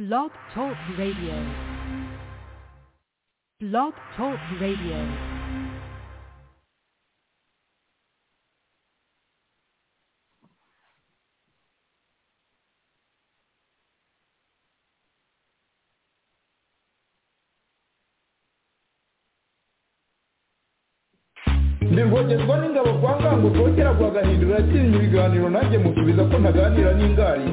Blog Talk Radio. Blog Talk Radio. Ndivogezwa n'ingabo kwa ngango twongera guhagahindura atinya ibiganiro nanjye musubiza ko ntaganira n'ingari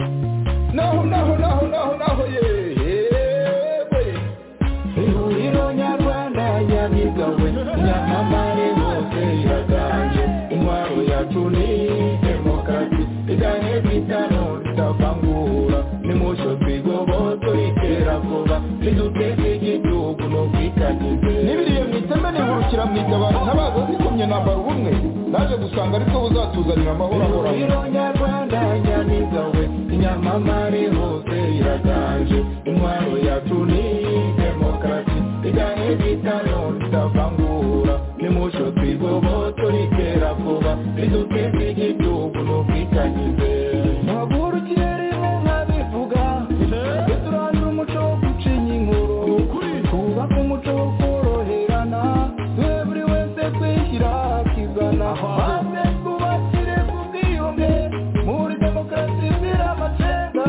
naho yewe ihuriro nyarwanda yabigawe nyamamare hose iraganje intwaro yacu ni demokarasi iganye bitano bitavangura nimusho twigoboto itera vuba riduteze igihugu no kwitagize n'ibiriye mwiteme nihurukira mwitabara ntabaza zikomye nambara ubumwe naje gusanga ariko buzatuzanira amahoro ahoraho ihuriro nyarwanda yabigawe nyamamare hose iraganje intwaro yacu ni demokarasi iganye bitano bitavangura nimusho twigoboto ritera vuba riduteze igihugu no kwitagize maguru kirere nkabivuga turandura umuco wo gucinya inkuru twubaka umuco wo koroherana buri wese kwishyira akizana maze twubakire ku bwiyunge muri demokarasi izira amacenga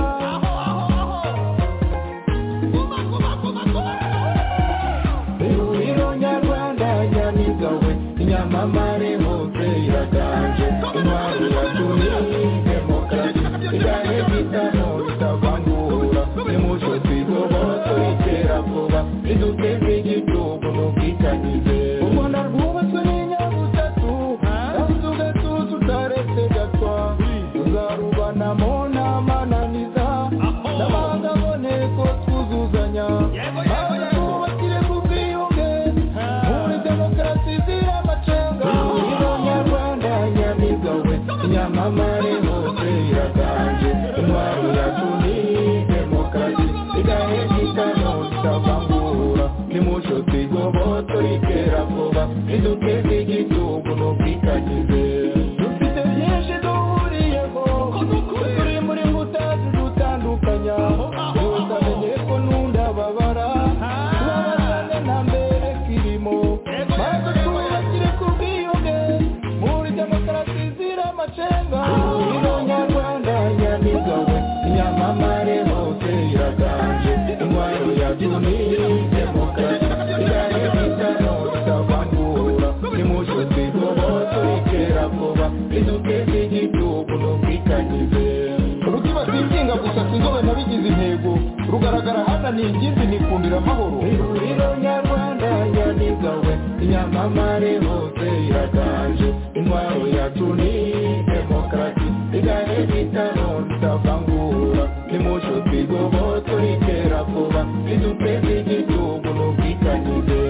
ihuriro nyarwanda nyamigawe inyamamare hose iraganje intwaro yacu ni demokarasi iganye bitano bitavangura nimucyo twigoboto itera vuba riduteze igihugu n'ubwitangize u Rwanda rwubatswe n'inyabutatu kandi ugatuza utaretse gatwa tuzarubanamo n'amananiza n'amahanga aboneko twuzuzanya maze twubakire ku bwiyunge muri demokarasi izira amacenga ihuriro nyarwanda nyamigawe inyamamare hose iraganje intwaro yacu ni demokarasi igahe gitano bitavangura nimucyo twigoboto ritera vuba riduteze igihugu n'ubwitangize dufite byinshi duhuriyeho turi muri mbuta zidutandukanya yose amenye ko n'undababara tubabazane nta mbere kirimo maze twubakire ku bwiyunge muri demokarasi izira amacenga ihuriro nyarwanda nyamigawe inyamamare hose iraganje intwaro yacu ni demokarasi igahe bitano bitavangura nimucyo twigoboto itera vuba riduteze igihugu n'ubwitangize rukiba twinginga gusa sinzobe nabigize intego rugaragara hana ni ingimbi nikundira amahoro ihuriro nyarwanda nyamigawe inyamamare hose iraganje intwaro yacu ni demokarasi igahe bitano bitavangura nimucyo twigoboto ritera vuba riduteze igihugu n'ubwitangize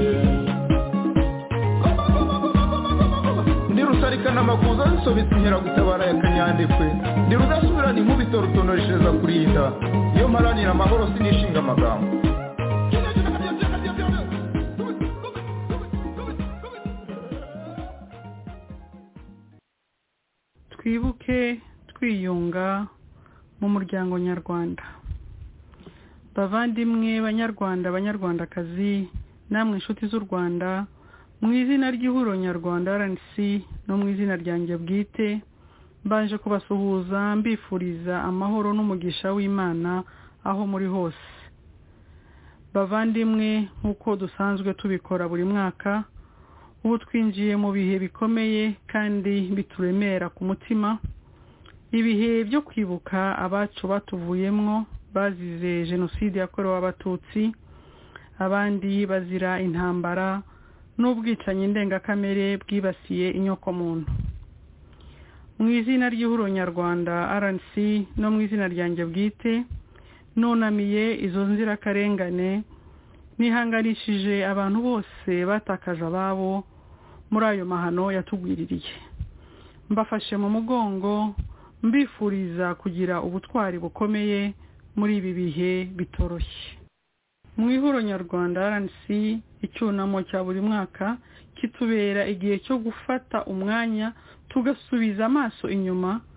ndi rusarikana amakuza zisobetse inkeragutabara ya kanyandekwe ndi rudasubirana inkubito rutonoreshereza kurinda iyo mparanira amahoro sinishinga amagambo twibuke twiyunga mu muryango nyarwanda bavandimwe banyarwanda banyarwandakazi namwe inshuti z'u Rwanda mu izina ry'ihuriro nyarwanda RNC no mu izina ryanjye bwite mbanje kubasuhuza mbifuriza amahoro n'umugisha w'Imana aho muri hose bavandimwe nk'uko dusanzwe tubikora buri mwaka ubu twinjiye mu bihe bikomeye kandi bituremera ku mutima ibihe byo kwibuka abacu batuvuyemwo bazize jenoside yakorewe abatutsi abandi bazira intambara n'ubwicanyi ndengakamere bwibasiye inyokomuntu mu izina ry'ihuriro nyarwanda RNC no mu izina ryanjye bwite nunamiye izo nzirakarengane nihanganishije abantu bose batakaje ababo muri ayo mahano yatugwiririye mbafashe mu mugongo mbifuriza kugira ubutwari bukomeye muri ibi bihe bitoroshye mu ihuriro nyarwanda RNC icyunamo cya buri mwaka kitubera igihe cyo gufata umwanya tugasubiza amaso inyuma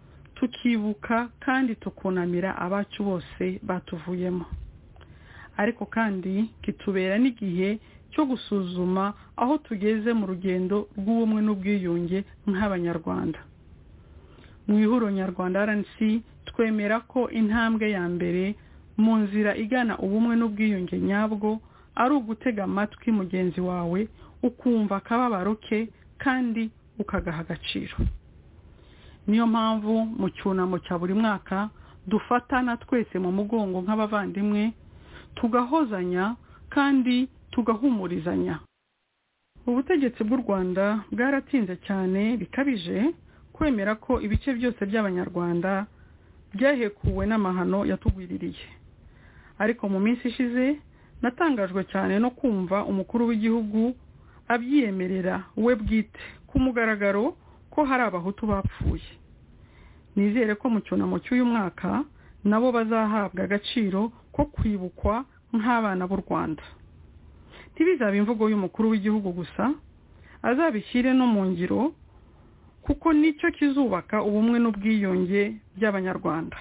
tukibuka kandi tukunamira abacu bose batuvuyemo. Ariko kandi kitubera n'igihe cyo gusuzuma aho tugeze mu rugendo rw'ubumwe n'ubwiyunge nk'abanyarwanda. Mu ihuriro nyarwanda RNC twemera ko intambwe ya mbere mu nzira igana ubumwe n'ubwiyunge nyabwo ari ugutega amatwi mugenzi wawe, ukumva akababaro ke kandi ukagaha agaciro. Niyo mpamvu mu cyunamo cya buri mwaka dufatana twese mu mugongo nk'abavandimwe, tugahozanya kandi tugahumurizanya. Ubutegetsi bw'u Rwanda bwaratinze cyane bikabije kwemera ko ibice byose by'abanyarwanda byahekuwe n'amahano yatugwiririye. Ariko mu minsi ishize natangajwe cyane no kumva umukuru w'igihugu abyiyemerera we bwite ku mugaragaro ko hari abahutu bapfuye. Nizere ko mu cyunamo cy'uyu mwaka nabo bazahabwa agaciro ko kwibukwa nk'abana b'u Rwanda. Ntibizaba imvugo y'umukuru w'igihugu gusa, azabishyire no mu ngiro, kuko nicyo kizubaka ubumwe n'ubwiyunge by'abanyarwanda.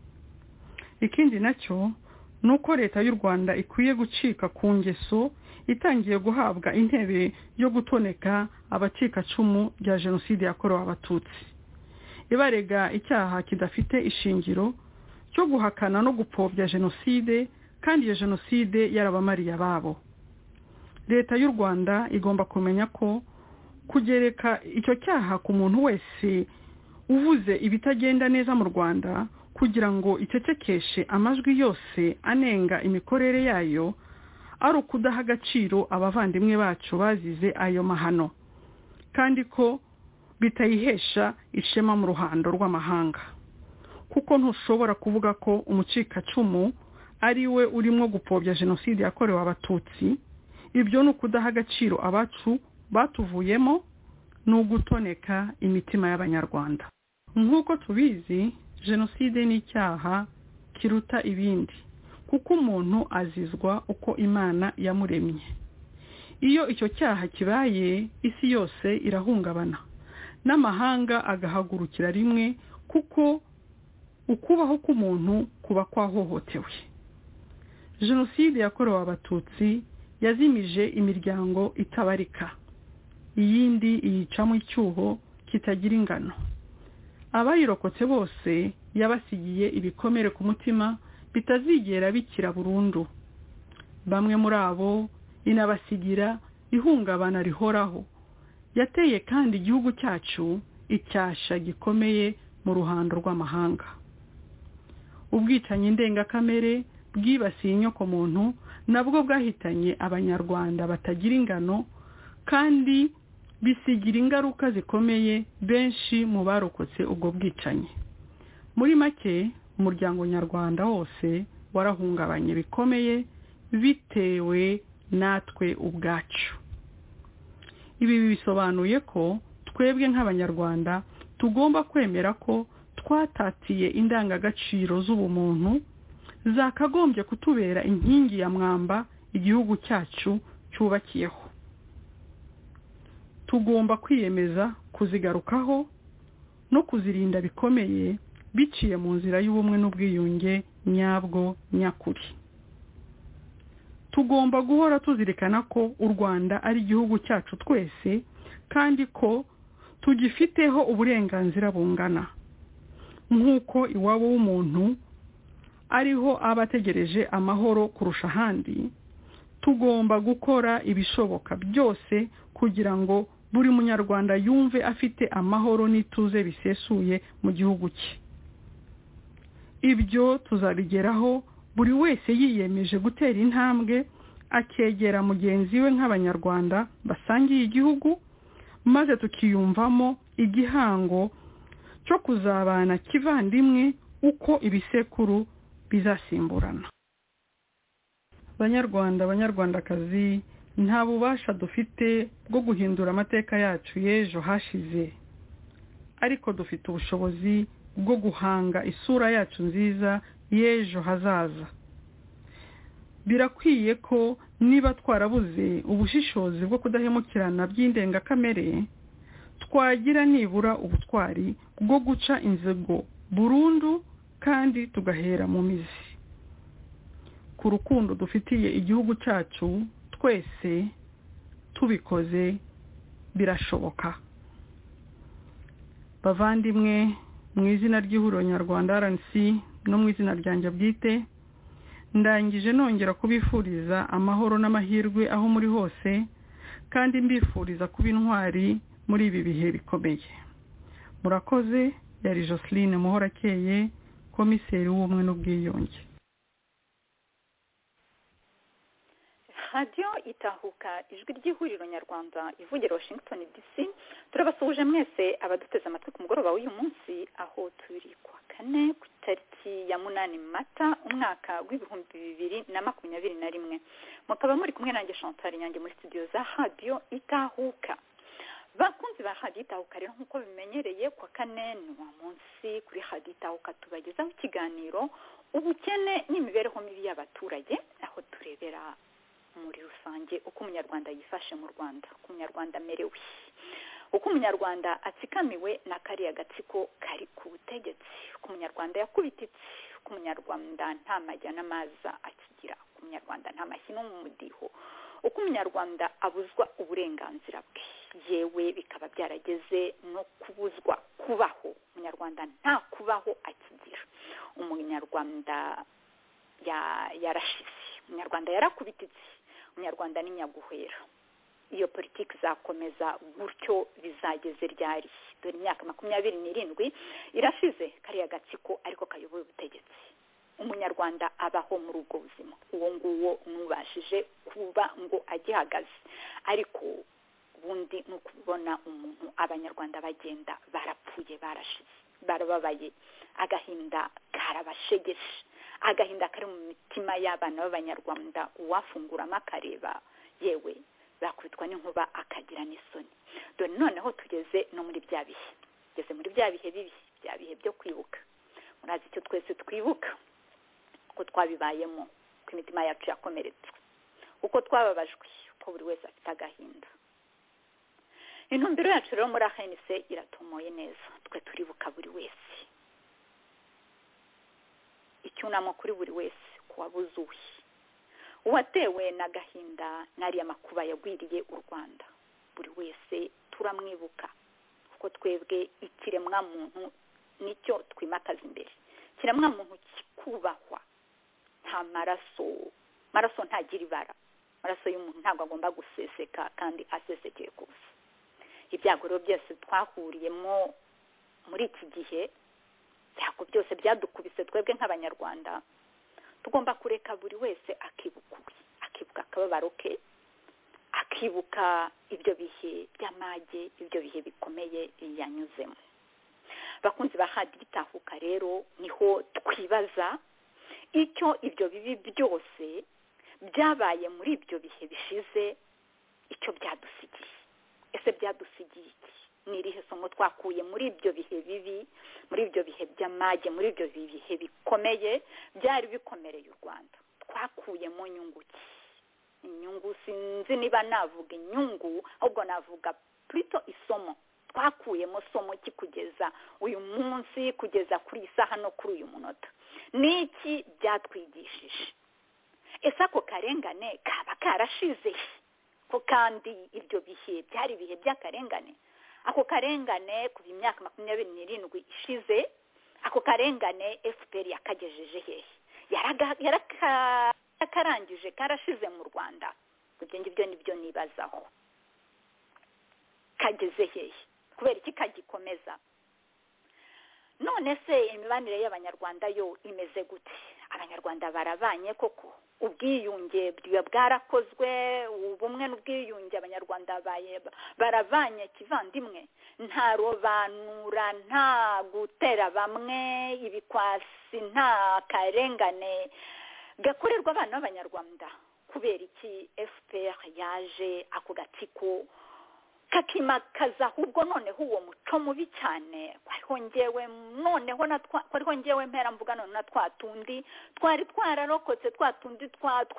Ikindi nacyo nuko leta y'u Rwanda ikwiye gucika ku ngeso itangiye guhabwa intebe yo gutoneka abacikacumu rya jenoside yakorewe abatutsi, ibarega icyaha kidafite ishingiro cyo guhakana no gupfobya jenoside, kandi iyo jenoside yarabamariye ababo. Leta y'u Rwanda igomba kumenya ko kugereka icyo cyaha ku muntu wese uvuze ibitagenda neza mu Rwanda kugira ngo icecekeshe amajwi yose anenga imikorere yayo ari ukudaha agaciro abavandimwe bacu bazize ayo mahano, kandi ko bitayihesha ishema mu ruhando rw'amahanga. Kuko ntushobora kuvuga ko umucikacumu ari we urimo gupfobya jenoside yakorewe abatutsi. Ibyo ni ukudaha agaciro abacu batuvuyemo, ni ugutoneka imitima y'abanyarwanda. Nk'uko tubizi, jenoside ni icyaha kiruta ibindi, kuko umuntu azizwa uko Imana yamuremye. Iyo icyo cyaha kibaye, isi yose irahungabana n'amahanga agahagurukira rimwe, kuko ukubaho k'umuntu kuba kwahohotewe. Jenoside yakorewe abatutsi yazimije imiryango itabarika, iyindi iyicamo icyuho kitagira ingano. Abayirokotse bose yabasigiye ibikomere ku mutima bitazigera bikira burundu. Bamwe muri abo inabasigira ihungabana rihoraho. Yateye kandi igihugu cyacu icyasha gikomeye mu ruhando rw'amahanga. Ubwicanyi ndengakamere bwibasiye inyoko muntu nabwo bwahitanye abanyarwanda batagira ingano, kandi bisigira ingaruka zikomeye benshi mu barokotse ubwo bwicanyi. Muri make, umuryango nyarwanda wose warahungabanye bikomeye bitewe natwe ubwacu. Ibi bisobanuye ko twebwe nk'abanyarwanda tugomba kwemera ko twatatiye indangagaciro z'ubumuntu zakagombye kutubera inkingi ya mwamba igihugu cyacu cyubakiyeho. Tugomba kwiyemeza kuzigarukaho no kuzirinda bikomeye biciye mu nzira y'ubumwe n'ubwiyunge nyabwo nyakuri. Tugomba guhora tuzirikana ko u Rwanda ari igihugu cyacu twese, kandi ko tugifiteho uburenganzira bungana. Nk'uko iwabo w'umuntu ariho abategereje amahoro kurusha ahandi, tugomba gukora ibishoboka byose kugira ngo buri munyarwanda yumve afite amahoro n'ituze bisesuye mu gihugu cye. Ibyo tuzabigeraho buri wese yiyemeje gutera intambwe akegera mugenzi we nk'abanyarwanda basangiye igihugu, maze tukiyumvamo igihango cyo kuzabana kivandimwe uko ibisekuru bizasimburana. Banyarwanda, banyarwandakazi, nta bubasha dufite bwo guhindura amateka yacu y'ejo hashize, ariko dufite ubushobozi bwo guhanga isura yacu nziza y'ejo hazaza. Birakwiye ko niba twarabuze ubushishozi bwo kudahemukirana by'indengakamere, twagira nibura ubutwari bwo guca inzego burundu kandi tugahera mu mizi. Ku rukundo dufitiye igihugu cyacu twese tubikoze birashoboka. Bavandimwe, mu izina ry'ihuriro nyarwanda RNC no mu izina ryanjye bwite, ndangije nongera kubifuriza amahoro n'amahirwe aho muri hose, kandi mbifuriza kuba intwari muri ibi bihe bikomeye. Murakoze. Yari Joseline Muhorakeye, komiseri w'ubumwe n'ubwiyunge. Radio Itahuka, ijwi ry'ihuriro nyarwanda ivugira Washington DC. Turabasuhuje mwese abaduteze amatwi ku mugoroba w'uyu munsi, aho turi kwa kane ku tariki ya 8 Mata umwaka w'2021. Mukaba muri kumwe nanjye Chantal Nyange muri studio za Radio Itahuka. Bakunzi ba Radio Itahuka rero nkuko bimenyereye kwa kane wa munsi kuri Radio Itahuka tubagezaho ikiganiro ubukene n'imibereho mibi y'abaturage, aho turebera muri rusange uko umunyarwanda yifashe mu Rwanda, uko umunyarwanda amerewe, uko umunyarwanda atsikamiwe na kariya gatsiko kari ku butegetsi, uko umunyarwanda yakubititse, uko umunyarwanda nta majya n'amaza akigira, uko umunyarwanda nta mashyino mu mudiho, uko umunyarwanda abuzwa uburenganzira bwe, yewe bikaba byarageze no kubuzwa kubaho. Umunyarwanda nta kubaho akigira, umunyarwanda yarashize, umunyarwanda yarakubititse, umunyarwanda ni nyaguhera. Iyo politiki zakomeza gutyo bizageze ryari? Dore imyaka 27 irashize kariya gatsiko ariko kayoboye ubutegetsi. Umunyarwanda abaho muri ubwo buzima, uwo nguwo nubashije kuba ngo agihagaze, ariko ubundi nukubona umuntu abanyarwanda bagenda barapfuye, barashize, barababaye, agahinda karabashegeshe, agahinda kari mu mitima y'abana b'abanyarwanda, uwafunguramo akareba yewe bakubitwa n'inkuba akagira n'isoni. Dore noneho tugeze no muri bya bihe, tugeze muri bya bihe bibi, bya bihe byo kwibuka. Murazi icyo twese twibuka, uko twabibayemo, uko imitima yacu yakomeretse, uko twababajwe, uko buri wese afite agahinda. Intumbero yacu rero muri ANC iratomoye neza, twe turibuka buri wese, icyunamo kuri buri wese kuwabuzuwe, uwatewe n'agahinda n'ariya makuba yagwiriye u Rwanda. Buri wese turamwibuka, kuko twebwe ikiremwa muntu nicyo twimakaza imbere, ikiremwa muntu kikubahwa, nta maraso ntagira ibara, maraso y'umuntu ntabwo agomba guseseka kandi asesekeye gusa. Ibyago rero byose twahuriyemo muri iki gihe, ibyago byose byadukubise twebwe nk'abanyarwanda, tugomba kureka buri wese akibuka akababaro ke, akibuka ibyo bihe by'amage, ibyo bihe bikomeye yanyuzemo. Bakunzi ba Radio Itahuka rero niho twibaza icyo ibyo bibi byose byabaye muri ibyo bihe bishize icyo byadusigiye. Ese byadusigiye iki? Ni irihe somo twakuye muri ibyo bihe bibi, muri ibyo bihe by'amage, muri ibyo bihe bikomeye byari bikomereye u Rwanda? Twakuyemo nyungu ki? Inyungu sinzi niba navuga inyungu, ahubwo navuga plutôt isomo. Twakuyemo somo ki kugeza uyu munsi, kugeza kuri isaha no kuri uyu munota? Niki byatwigishije? Ese ako karengane kaba karashize ko kandi ibyo bihe byari ibihe by'akarengane? Ako karengane kuva imyaka 27 ishize, ako karengane FPR yakagejeje hehe? Yarakarangije, karashize mu Rwanda? Ibyo ngibyo nibyo nibazaho. Kageze hehe? Kubera iki kagikomeza? None se imibanire y'abanyarwanda yo imeze gute? Abanyarwanda barabanye koko? Ubwiyunge bwarakozwe, ubumwe n'ubwiyunge abanyarwanda baravanye kivandimwe? Nta robanura, nta gutera bamwe ibikwasi, nta karengane gakorerwa abana b'abanyarwanda? Kubera iki FPR yaje ako gatsiko kakimakaza ahubwo noneho uwo muco mubi cyane? Kwariho ngewe mpera mvuga none na twatundi twari twararokotse, twatundi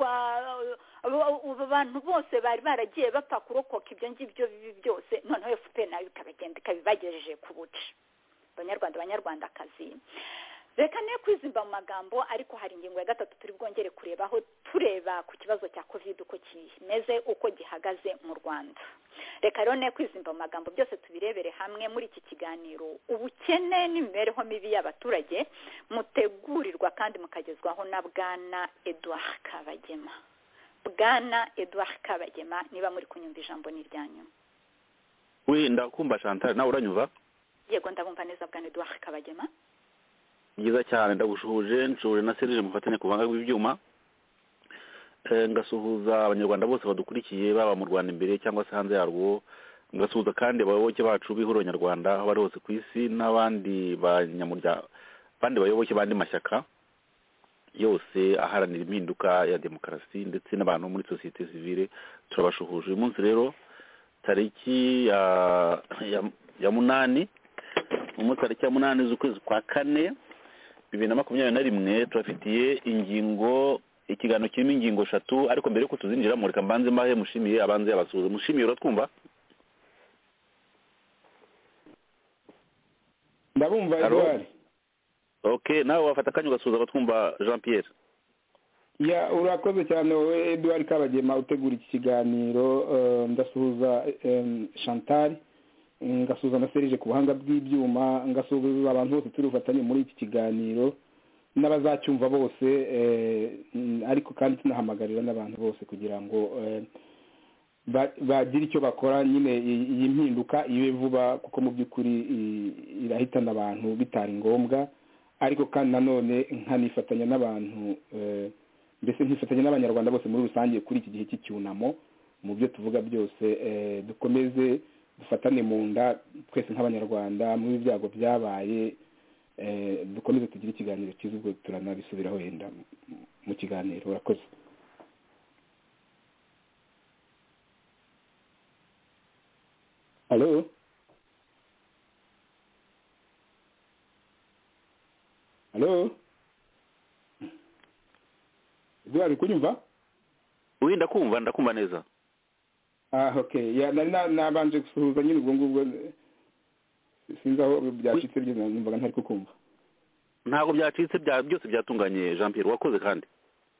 abantu bose bari baragiye bapfa kurokoka ibyo ngibyo bibi byose, noneho FPR nayo ikabagenda ikabibagejeje ku buce. abanyarwandakazi. Reka ne kwizimba mu magambo, ariko hari ingingo ya gatatu turi bwongere kurebaho, tureba ku kibazo cya covid uko kimeze, uko gihagaze mu Rwanda. Reka rero ne kwizimba mu magambo, byose tubirebere hamwe muri iki kiganiro, ubukene n'imibereho mibi y'abaturage, mutegurirwa kandi mukagezwaho na Bwana Edouard Kabagema. Bwana Edouard Kabagema, niba muri kunyumva ijambo ni ryanyu. Ndakumva Chantal, nawe uranyumva? Yego, ndabumva neza Bwana Edouard Kabagema. Byiza cyane, ndagushuje na Serge mufatanya ku buhanga bw'ibyuma, ngasuhuza abanyarwanda bose badukurikiye baba mu Rwanda imbere cyangwa se hanze yarwo, ngasuhuza kandi abayoboke bacu b'ihuriro nyarwanda aho bari hose ku isi, n'abandi bandi bayoboke bandi mashyaka yose aharanira impinduka ya demokarasi ndetse n'abantu muri societe civile, turabashuhuje. Uyu munsi rero tariki ya munani, tariki ya munani z'ukwezi kwa kane 2021, turafitiye ikiganiro kirimo ingingo 3, ariko mbere yuko tuzinjiramo reka mbanze mahe mushimiye abanze abasuhuza. Mushimiye uratwumva? Ndabumva Edouard. Okay, nawe wafata akanya ugasuhuza abatwumva. Jean Pierre. Ya, urakoze cyane wowe Edouard Kabagema utegura iki kiganiro. Ndasuhuza Chantal, ngasuhuza na Serge ku buhanga bw'ibyuma, ngasuhuza abantu bose turi ufatanye muri iki kiganiro n'abazacyumva bose, ariko kandi tunahamagarira n'abantu bose kugira ngo bagire icyo bakora nyine iyi mpinduka ibe vuba, kuko mu by'ukuri irahitana abantu bitari ngombwa, ariko kandi nanone nkanifatanya n'abantu, mbese nkifatanya n'abanyarwanda bose muri rusange kuri iki gihe cy'icyunamo. Mu byo tuvuga byose dukomeze dufatane mu nda twese nk'abanyarwanda muri ibyago byabaye, dukomeze tugire ikiganiro cyiza, ubwo turanabisubiraho yenda mu kiganiro. Urakoze. Hello? Hello? Edouard, kunyumva? Ndakumva neza. Okay. Ya, nabanje gusuhuza nyine ubwo ngubwo, sinzi aho byacitse byo, numvaga ntari kukumva. Ntabwo byacitse, byose byatunganye. Jean Pierre, wakoze kandi.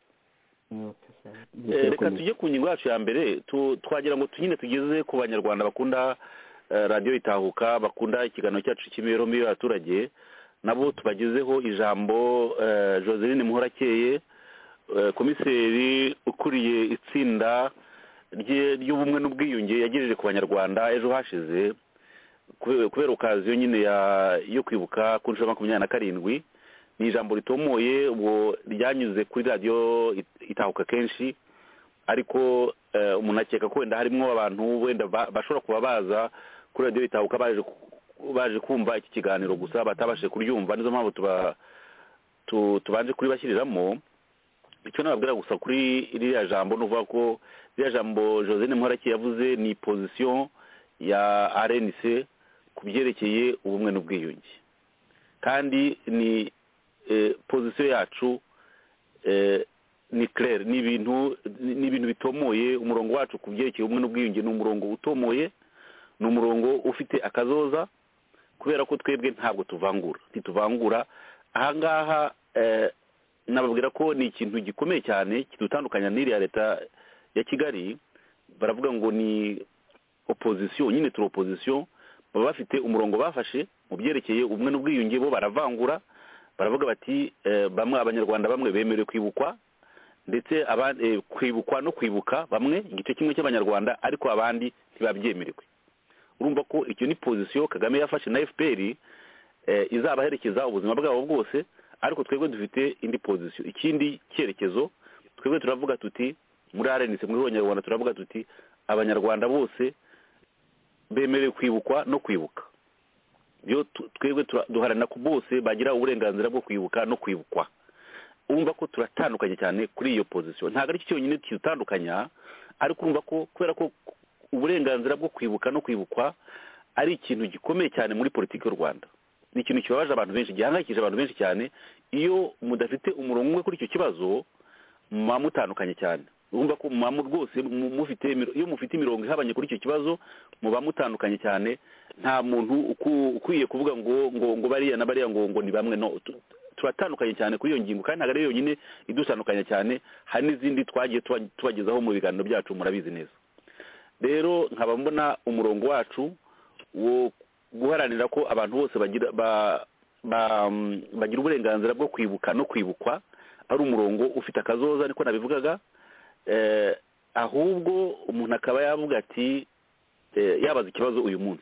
Reka tujye ku ngingo yacu ya mbere, twagira ngo nyine tugeze ku banyarwanda bakunda radio Itahuka, bakunda ikiganiro cyacu cy'imibereho mibi y'abaturage, nabo tubagezeho ijambo Joseline Muhorakeye, komiseri ukuriye itsinda ry'ubumwe n'ubwiyunge yagejeje ku banyarwanda ejo hashize kubera okaziyo nyine yo kwibuka ku nshuro 27. Ni ijambo ritomoye, ubwo ryanyuze kuri radio Itahuka kenshi, ariko umuntu akeka ko wenda harimo abantu wenda bashobora kuba baza kuri radio Itahuka baje kumva iki kiganiro gusa batabashe kuryumva. Nizo mpamvu tubanje kuri bashyiriramo. Icyo nababwira gusa kuri iriya jambo nuvuga ko iriya jambo Joseline Muhorakeye yavuze ni position ya RNC ku byerekeye ubumwe n'ubwiyunge, kandi ni position yacu ni clair, ni ibintu bitomoye. Umurongo wacu ku byerekeye ubumwe n'ubwiyunge ni umurongo utomoye, ni umurongo ufite akazoza, kubera ko twebwe ntabwo ntituvangura. Ahangaha nababwira ko ni ikintu gikomeye cyane kidutandukanya n'iriya leta ya Kigali. Baravuga ngo ni opposition, nyine turi opposition. Baba bafite umurongo bafashe mu byerekeye ubumwe n'ubwiyunge, bo baravangura. Baravuga bati bamwe abanyarwanda bamwe bemerewe kwibukwa, ndetse kwibukwa no kwibuka bamwe igice kimwe cy'abanyarwanda, ariko abandi ntibabyemerewe. Urumva ko icyo ni position Kagame yafashe na FPR izabaherekeza ubuzima bwabo bwose, ariko twebwe dufite indi position, ikindi cyerekezo. Twebwe turavuga tuti muri RNC, muri Abanyarwanda turavuga tuti abanyarwanda bose bemerewe kwibukwa no kwibuka. Byo twebwe duharana ko bose bagira uburenganzira bwo kwibuka no kwibukwa. Urumva ko turatandukanye cyane kuri iyo position. Ntabwo ari cyo cyonyine kitandukanya, ariko urumva ko kubera ko uburenganzira bwo kwibuka no kwibukwa ari ikintu gikomeye cyane muri politiki y'u Rwanda. Ni ikintu kibabaje abantu benshi, gihangayikije abantu benshi cyane. Iyo mudafite umurongo umwe kuri icyo kibazo, muba mutandukanye cyane. urumva ko muba rwose iyo mufite imirongo ihabanye kuri icyo kibazo muba mutandukanye cyane. nta muntu ukwiye kuvuga ngo bariya na bariya ngo ni bamwe. No, turatandukanye cyane kuri iyo ngingo, kandi ntabwo ari yonyine idutandukanya cyane, hari n'izindi twagiye tubagezaho mu biganiro byacu, murabizi neza. Rero nkaba mbona umurongo wacu wo guharanira ko abantu bose bagira uburenganzira bwo kwibuka no kwibukwa ari umurongo ufite akazoza, niko nabivugaga. Ahubwo umuntu akaba yavuga ati yabaza ikibazo uyu munsi.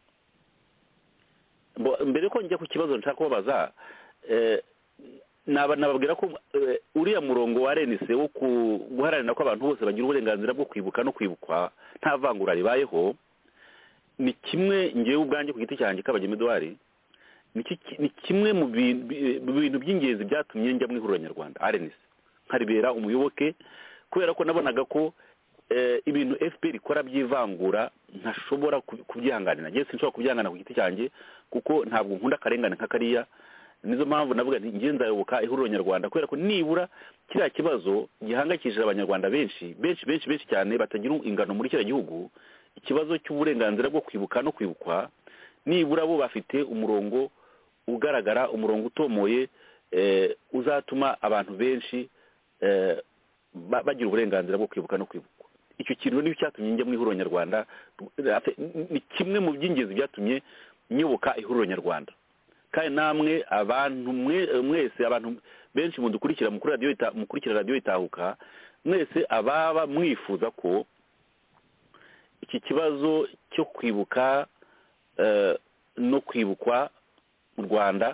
Mbere ko njya ku kibazo nshaka kubabaza, nababwira ko uriya murongo wa RNC wo guharanira ko abantu bose bagira uburenganzira bwo kwibuka no kwibukwa nta vangura ribayeho, ni kimwe ngewe ubwanjye ku giti cyanjye Kabagema Edouard, ni kimwe mu bintu by'ingenzi byatumye njya mu ihuriro nyarwanda RNC nkaribera umuyoboke, kubera ko nabonaga ko ibintu FPR ikora by'ivangura ntashobora kubyihanganira. Njye sinshobora kubyihangana ku giti cyanjye kuko ntabwo nkunda akarengane nk'akariya. Nizo mpamvu navuga nti ngiye ndayoboka ihuriro nyarwanda, kubera ko nibura kiriya kibazo gihangayikishije abanyarwanda benshi cyane batagira ingano muri kiriya gihugu, ikibazo cy'uburenganzira bwo kwibuka no kwibukwa, nibura bo bafite umurongo ugaragara, umurongo utomoye uzatuma abantu benshi bagira uburenganzira bwo kwibuka no kwibukwa. Icyo kintu niyo cyatumye njya mu ihuriro nyarwanda, ni kimwe mu by'ingenzi byatumye nyoboka ihuriro nyarwanda. Kandi namwe abantu mwese, abantu benshi mudukurikira mukurikira radiyo Itahuka, mwese ababa mwifuza ko iki kibazo cyo kwibuka no kwibukwa mu Rwanda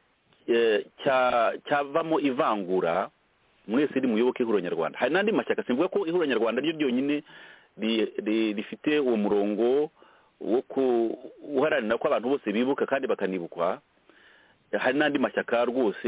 cyavamo ivangura, mwese iri muyoboke ihuriro nyarwanda. Hari n'andi mashyaka, simvuga ko ihuriro nyarwanda ryo ryonyine rifite uwo murongo wo guharanira ko abantu bose bibuka kandi bakanibukwa. Hari n'andi mashyaka rwose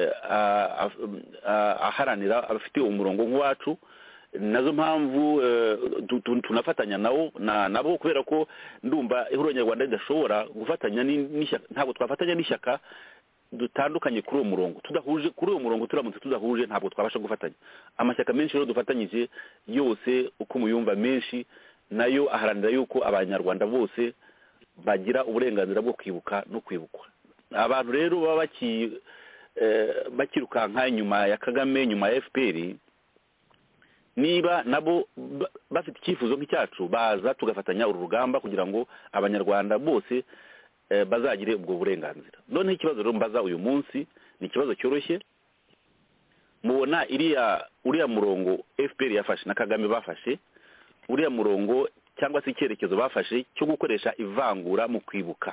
aharanira abafite umurongo nk'uwacu. Nazo mpamvu tunafatanya nabo, kubera ko ndumva ihuriro nyarwanda ridashobora gufatanya n'ishyaka, ntabwo twafatanya n'ishyaka dutandukanye kuri uwo murongo, tudahuje kuri uwo murongo. Turamutse tudahuje ntabwo twabasha gufatanya. Amashyaka menshi rero dufatanyije yose uko muyumva menshi, nayo aharanira yuko abanyarwanda bose bagira uburenganzira bwo kwibuka no kwibukwa. Abantu rero baba bakirukanka nyuma ya Kagame, nyuma ya FPR, niba nabo bafite icyifuzo nk'icyacu, baza tugafatanya uru rugamba kugira ngo abanyarwanda bose bazagire ubwo burenganzira. Noneho ikibazo rero mbaza uyu munsi ni ikibazo cyoroshye. Mubona uriya murongo FPR yafashe na Kagame bafashe, uriya murongo cyangwa se icyerekezo bafashe cyo gukoresha ivangura mu kwibuka,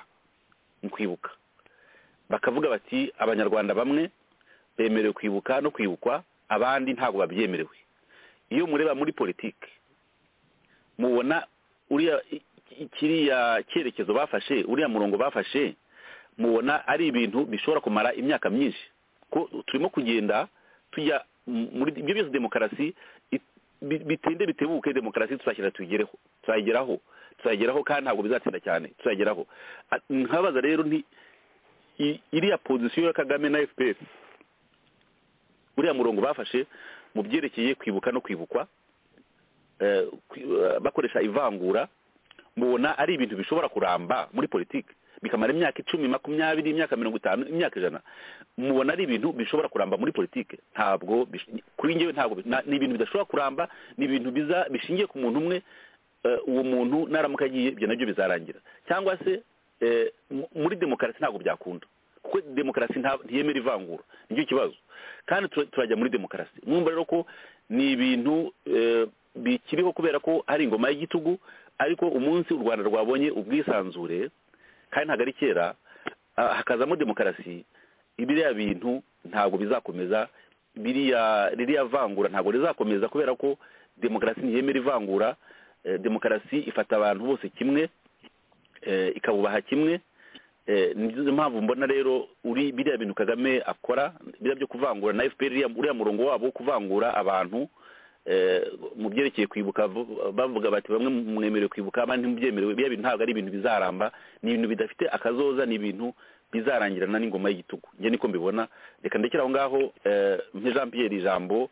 bakavuga bati abanyarwanda bamwe bemerewe kwibuka no kwibukwa, abandi ntabwo babyemerewe. Iyo mureba muri politiki, mubona kiriya cyerekezo bafashe, uriya murongo bafashe, mubona ari ibintu bishobora kumara imyaka myinshi, ko turimo kugenda tujya muri ibyo byose. Demokarasi bitinde bitebuke, demokarasi tuzayigeraho kandi ntabwo bizatinda cyane, tuzayigeraho. Nkabaza rero iriya pozisiyo ya Kagame na FPR, uriya murongo bafashe mu byerekeye kwibuka no kwibukwa, bakoresha ivangura, mubona ari ibintu bishobora kuramba muri politiki bikamara imyaka 10, 20, imyaka 50, imyaka 100. Mubona ari ibintu bishobora kuramba muri politiki? Ntabwo, kuri njyewe ntabwo. Ni ibintu bidashobora kuramba, ni ibintu bishingiye ku muntu umwe. Uwo muntu naramuka agiye, ibyo nabyo bizarangira. Cyangwa se muri demokarasi ntabwo byakunda, kuko demokarasi ntiyemera ivangura, nicyo kibazo. Kandi turajya muri demokarasi, mwumva rero ko ni ibintu bikiriho kubera ko hari ingoma y'igitugu. Ariko umunsi u Rwanda rwabonye ubwisanzure, kandi ntabwo ari kera, hakazamo demokarasi, ibiriya bintu ntabwo bizakomeza, ririya vangura ntabwo rizakomeza, kubera ko demokarasi ntiyemera ivangura. Demokarasi ifata abantu bose kimwe, ikabubaha kimwe. Nizo mpamvu mbona rero biriya bintu Kagame akora, biriya byo kuvangura na FPR, uriya murongo wabo wo kuvangura abantu mu byerekeye kwibuka, bavuga bati bamwe mwemerewe kwibuka abandi ntibyemerewe. Biriya bintu ntabwo ari ibintu bizaramba, ni ibintu bidafite akazoza, ni ibintu bizarangirana n'ingoma y'igitugu. Njye niko mbibona. Reka ndekera aho ngaho, Jean Pierre ijambo,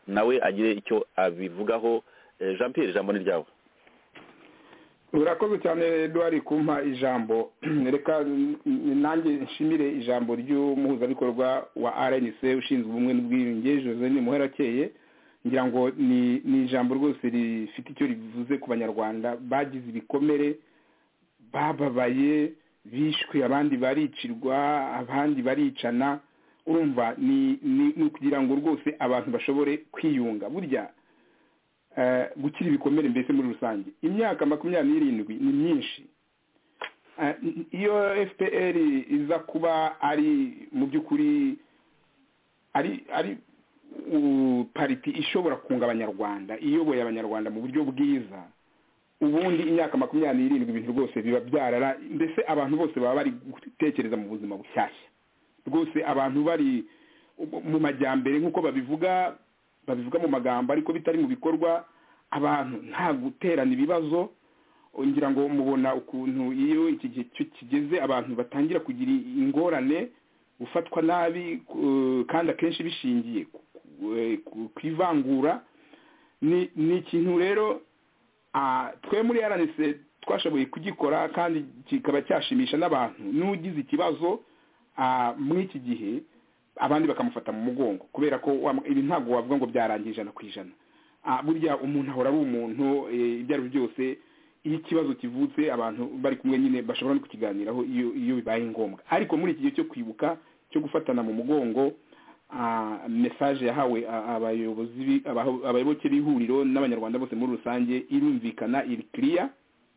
nawe agire icyo abivugaho. Jean Pierre, ijambo ni ryawe. urakoze cyane Edouard kumpa ijambo. Reka nanjye nshimire ijambo ry'umuhuzabikorwa wa RNC ushinzwe ubumwe n'ubwiyunge José Muherakeye. ngira ngo ni ijambo rwose rifite icyo rivuze ku banyarwanda bagize ibikomere, bababaye, bishwe, abandi baricirwa, abandi baricana. Urumva ni kugira ngo rwose abantu bashobore kwiyunga. Burya gukira ibikomere mbese muri rusange imyaka 27 ni myinshi. Iyo FPR iza kuba ari mu by'ukuri ari pariti ishobora kunga abanyarwanda, iyoboye abanyarwanda mu buryo bwiza, ubundi imyaka 27 ibintu rwose biba byarara, mbese abantu bose baba bari gutekereza mu buzima bushyashya rwose, abantu bari mu majyambere nk'uko babivuga mu magambo ariko bitari mu bikorwa. Abantu nta guterana ibibazo. Ngira ngo mubona ukuntu iyo iki gihe kigeze abantu batangira kugira ingorane, gufatwa nabi, kandi akenshi bishingiye kwivangura. Ni ikintu rero twe muri RNC twashoboye kugikora kandi kikaba cyashimisha n'abantu. N'ugize ikibazo muri iki gihe abandi bakamufata mu mugongo, kubera ko ibi ntabwo wavuga ngo byarangije 100%. Burya umuntu ahora ari umuntu, ibyo ari byose. Iyo ikibazo kivutse abantu bari kumwe nyine bashobora no kukiganiraho iyo bibaye ngombwa. Ariko muri iki gihe cyo kwibuka, cyo gufatana mu mugongo, message yahawe abayoboke b'ihuriro n'abanyarwanda bose muri rusange irumvikana, iri clear.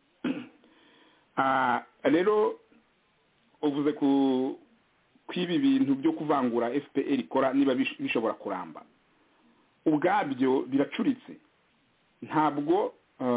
Rero uvuze kwibi bintu byo kuvangura FPR ikora niba bishobora kuramba, ubwabyo biracuritse. Ntabwo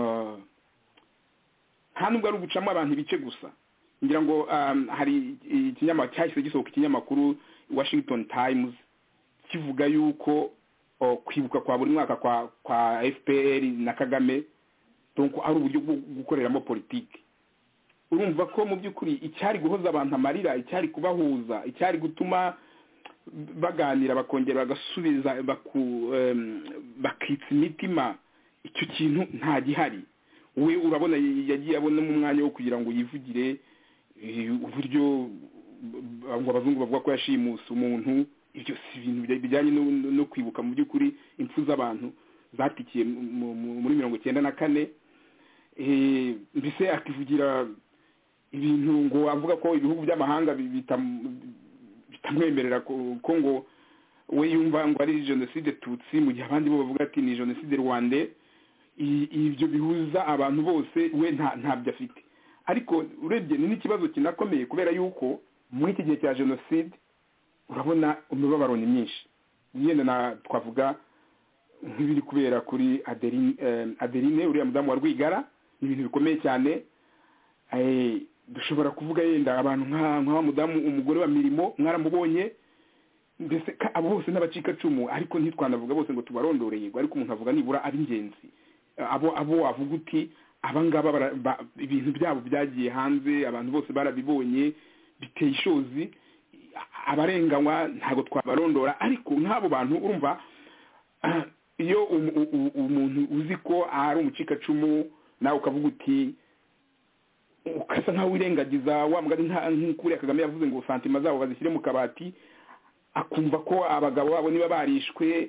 nta nubwo ari ugucamo abantu ibice gusa. Ngira ngo hari ikinyamakuru cyahise gisohoka, ikinyamakuru Washington Times, kivuga yuko kwibuka kwa buri mwaka kwa FPR na Kagame donc ari uburyo bwo gukoreramo politiki. Urumva ko mu by'ukuri icyari guhoza abantu amarira, icyari kubahuza, icyari gutuma baganira bakongera bagasubiza bakitsa imitima, icyo kintu nta gihari. We urabona yagiye abona mu mwanya wo kugira ngo yivugire uburyo ngo abazungu bavuga ko yashimuse umuntu. Ibyo si ibintu bijyanye no kwibuka mu by'ukuri impfu z'abantu zatikiye muri 1994. Mbese akivugira ibintu ngo avuga ko ibihugu by'amahanga bitamwemerera ko ngo we yumva ngo ari genocide Tutsi, mu gihe abandi bo bavuga ati ni genocide Rwanda. Ibyo bihuza abantu bose, we ntabyo afite. Ariko urebye ni n'ikibazo kinakomeye, kubera yuko muri iki gihe cya genocide urabona umubabaro ni myinshi. Yenda twavuga nk'ibiri kubera kuri Adeline uriya mudamu wa Rwigara, ni ibintu bikomeye cyane. Dushobora kuvuga yenda abantu nka mudamu umugore wa Mirimo mwaramubonye, mbese abo bose n'abacikacumu, ariko ntitwanavuga bose ngo tubarondoreye, ariko umuntu avuga nibura ari ingenzi. Abo wavuga uti abangaba ibintu byabo byagiye hanze, abantu bose barabibonye, biteye ishozi. Abarenganywa ntabwo twabarondora, ariko nk'abo bantu urumva iyo umuntu uzi ko ari umucikacumu nawe ukavuga uti, ukasa nkaho wirengagiza wa mugani nk'ukuri Kagame yavuze ngo santima zabo bazishyire mu kabati, akumva ko abagabo babo niba barishwe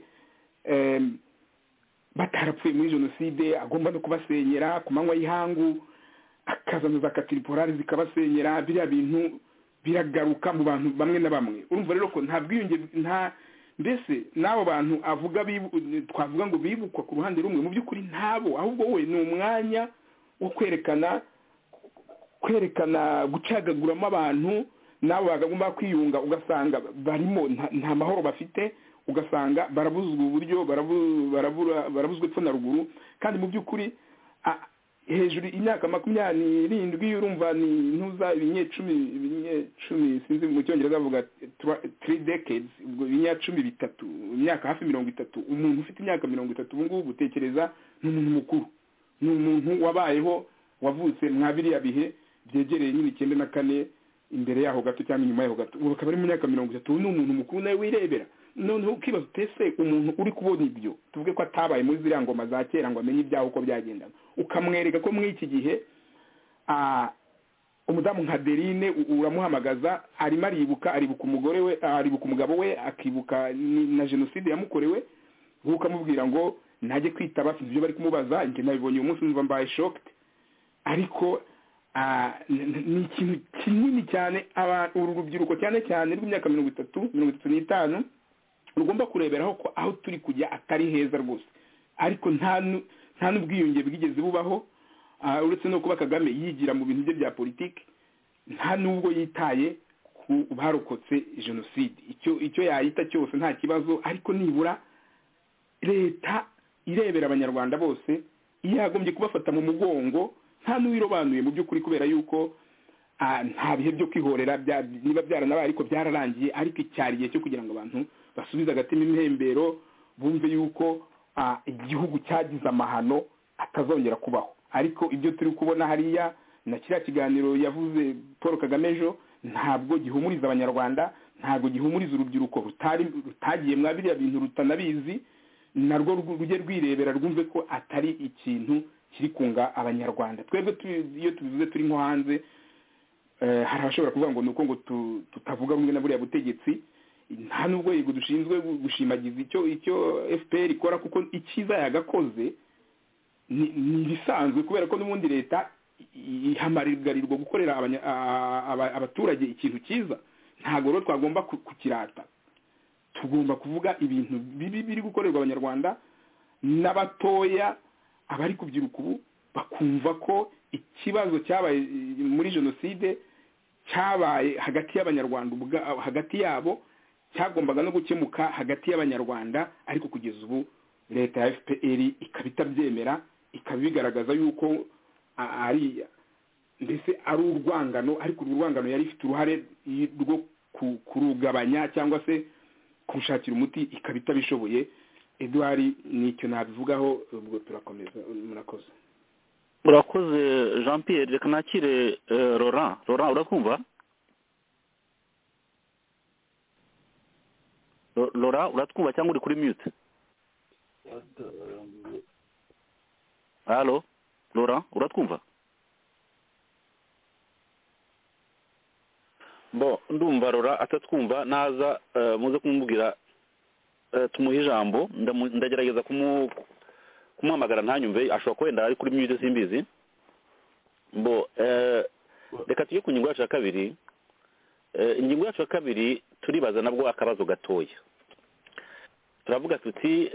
batarapfuye muri genocide agomba no kubasenyera ku manywa y'ihangu, akazana za katiripolari zikabasenyera. Biriya bintu biragaruka mu bantu bamwe na bamwe. Urumva rero ko nta bwiyunge, mbese n'abo bantu avuga twavuga ngo bibukwa ku ruhande rumwe, mu by'ukuri ntabo, ahubwo we ni umwanya wo kwerekana gucagaguramo abantu. Nabo bagomba kwiyunga, ugasanga barimo nta mahoro bafite, ugasanga barabuzwa uburyo, barabuzwa epfo na ruguru. Kandi mu by'ukuri hejuru imyaka 27 urumva ni ntuza ibinyecumi sinzi mu cyongereza bavuga 3 decades, ubwo ibinyacumi bitatu, imyaka hafi 30. Umuntu ufite imyaka 30 ubu ngubu utekereza ni umuntu mukuru, ni umuntu wabayeho, wavutse mwa biriya bihe byegereye nyine 94 imbere yaho gato cyangwa inyuma yaho gato, ubu akaba ari mu myaka 30. Ni umuntu mukuru nawe wirebera. noneho ukibaza utese umuntu uri kubona ibyo tuvuge ko atabaye muri ziriya ngoma za kera ngo amenye ibyaho uko byagendaga ukamwereka ko muri iki gihe umudamu nka Derine uramuhamagaza arimo aribuka umugore we aribuka umugabo we akibuka na jenoside yamukorewe ukamubwira ngo ntajye kwitaba ibyo bari kumubaza njye nabibonye uyu munsi numva mbaye shocked ariko ni ikintu kinini cyane uru rubyiruko cyane cyane rw'imyaka 35 rugomba kureberaho ko aho turi kujya atari heza rwose ariko nta n'ubwiyunge bwigeze bubaho uretse no kuba Kagame yigira mu bintu bye bya politiki nta nubwo yitaye ku barokotse jenoside icyo yayita cyose nta kibazo ariko nibura leta irebera abanyarwanda bose yagombye kubafata mu mugongo nta n'uwirobanuye mu by'ukuri kubera yuko nta bihe byo kwihorera niba byaranabaye ariko byararangiye ariko icyari gihe cyo kugira ngo abantu basubize agatima impembero bumve yuko igihugu cyagize amahano atazongera kubaho ariko ibyo turi kubona hariya na kiriya kiganiro yavuze Paul Kagame ejo ntabwo gihumuriza abanyarwanda ntabwo gihumuriza urubyiruko rutagiye mwa biriya bintu rutanabizi narwo rujye rwirebera rwumve ko atari ikintu kiri kunga abanyarwanda twebwe iyo tubivuze turi nko hanze hari abashobora kuvuga ngo nuko ngo tutavuga rumwe na buriya butegetsi nta nubwo yego dushinzwe gushimagiza icyo FPR ikora kuko ikiza yagakoze ni bisanzwe kubera ko n'ubundi leta ihamagarirwa gukorera abaturage ikintu cyiza ntabwo rero twagomba kukirata tugomba kuvuga ibintu bibi biri gukorerwa abanyarwanda n'abatoya abari kubyiruka ubu bakumva ko ikibazo cyabaye muri jenoside cyabaye hagati y'abanyarwanda hagati yabo cyagombaga no gukemuka hagati y'abanyarwanda ariko kugeza ubu leta ya FPR ikaba itabyemera ikaba bigaragaza yuko ari mbese ari urwangano ariko urwangano yari ifite uruhare rwo kurugabanya cyangwa se kurushakira umuti ikaba itabishoboye Edouard nicyo nabivugaho ubwo turakomeza murakoze Jean Pierre reka nakire Laurent urakumva Laurent uratwumva cyangwa uri kuri mute Allo Laurent uratwumva ndumva Laurent atatwumva naza muze kumubwira tumuhe ijambo ndagerageza kumuhamagara ntanyumve ashobora kwenda ari kuri mute simbizi reka tujye ku ngingo yacu ya kabiri ingingo yacu ya kabiri turibaza nabwo akabazo gatoya turavuga tuti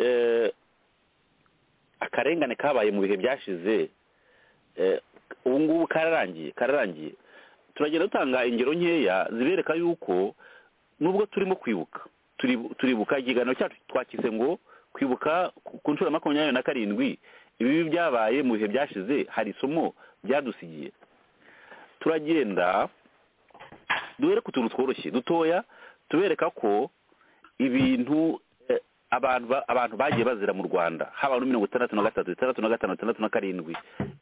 akarengane kabaye mu bihe byashize ubu ngubu kararangiye turagenda dutanga ingero nkeya zibereka yuko nubwo turimo kwibuka turibuka ikiganiro cyacu twakise ngo kwibuka ku nshuro 27 ibi byabaye mu bihe byashize hari isomo byadusigiye turagenda duhere ku tuntu tworoshye dutoya tubereka ko ibintu abantu bagiye bazira mu Rwanda haba muri 63 65 67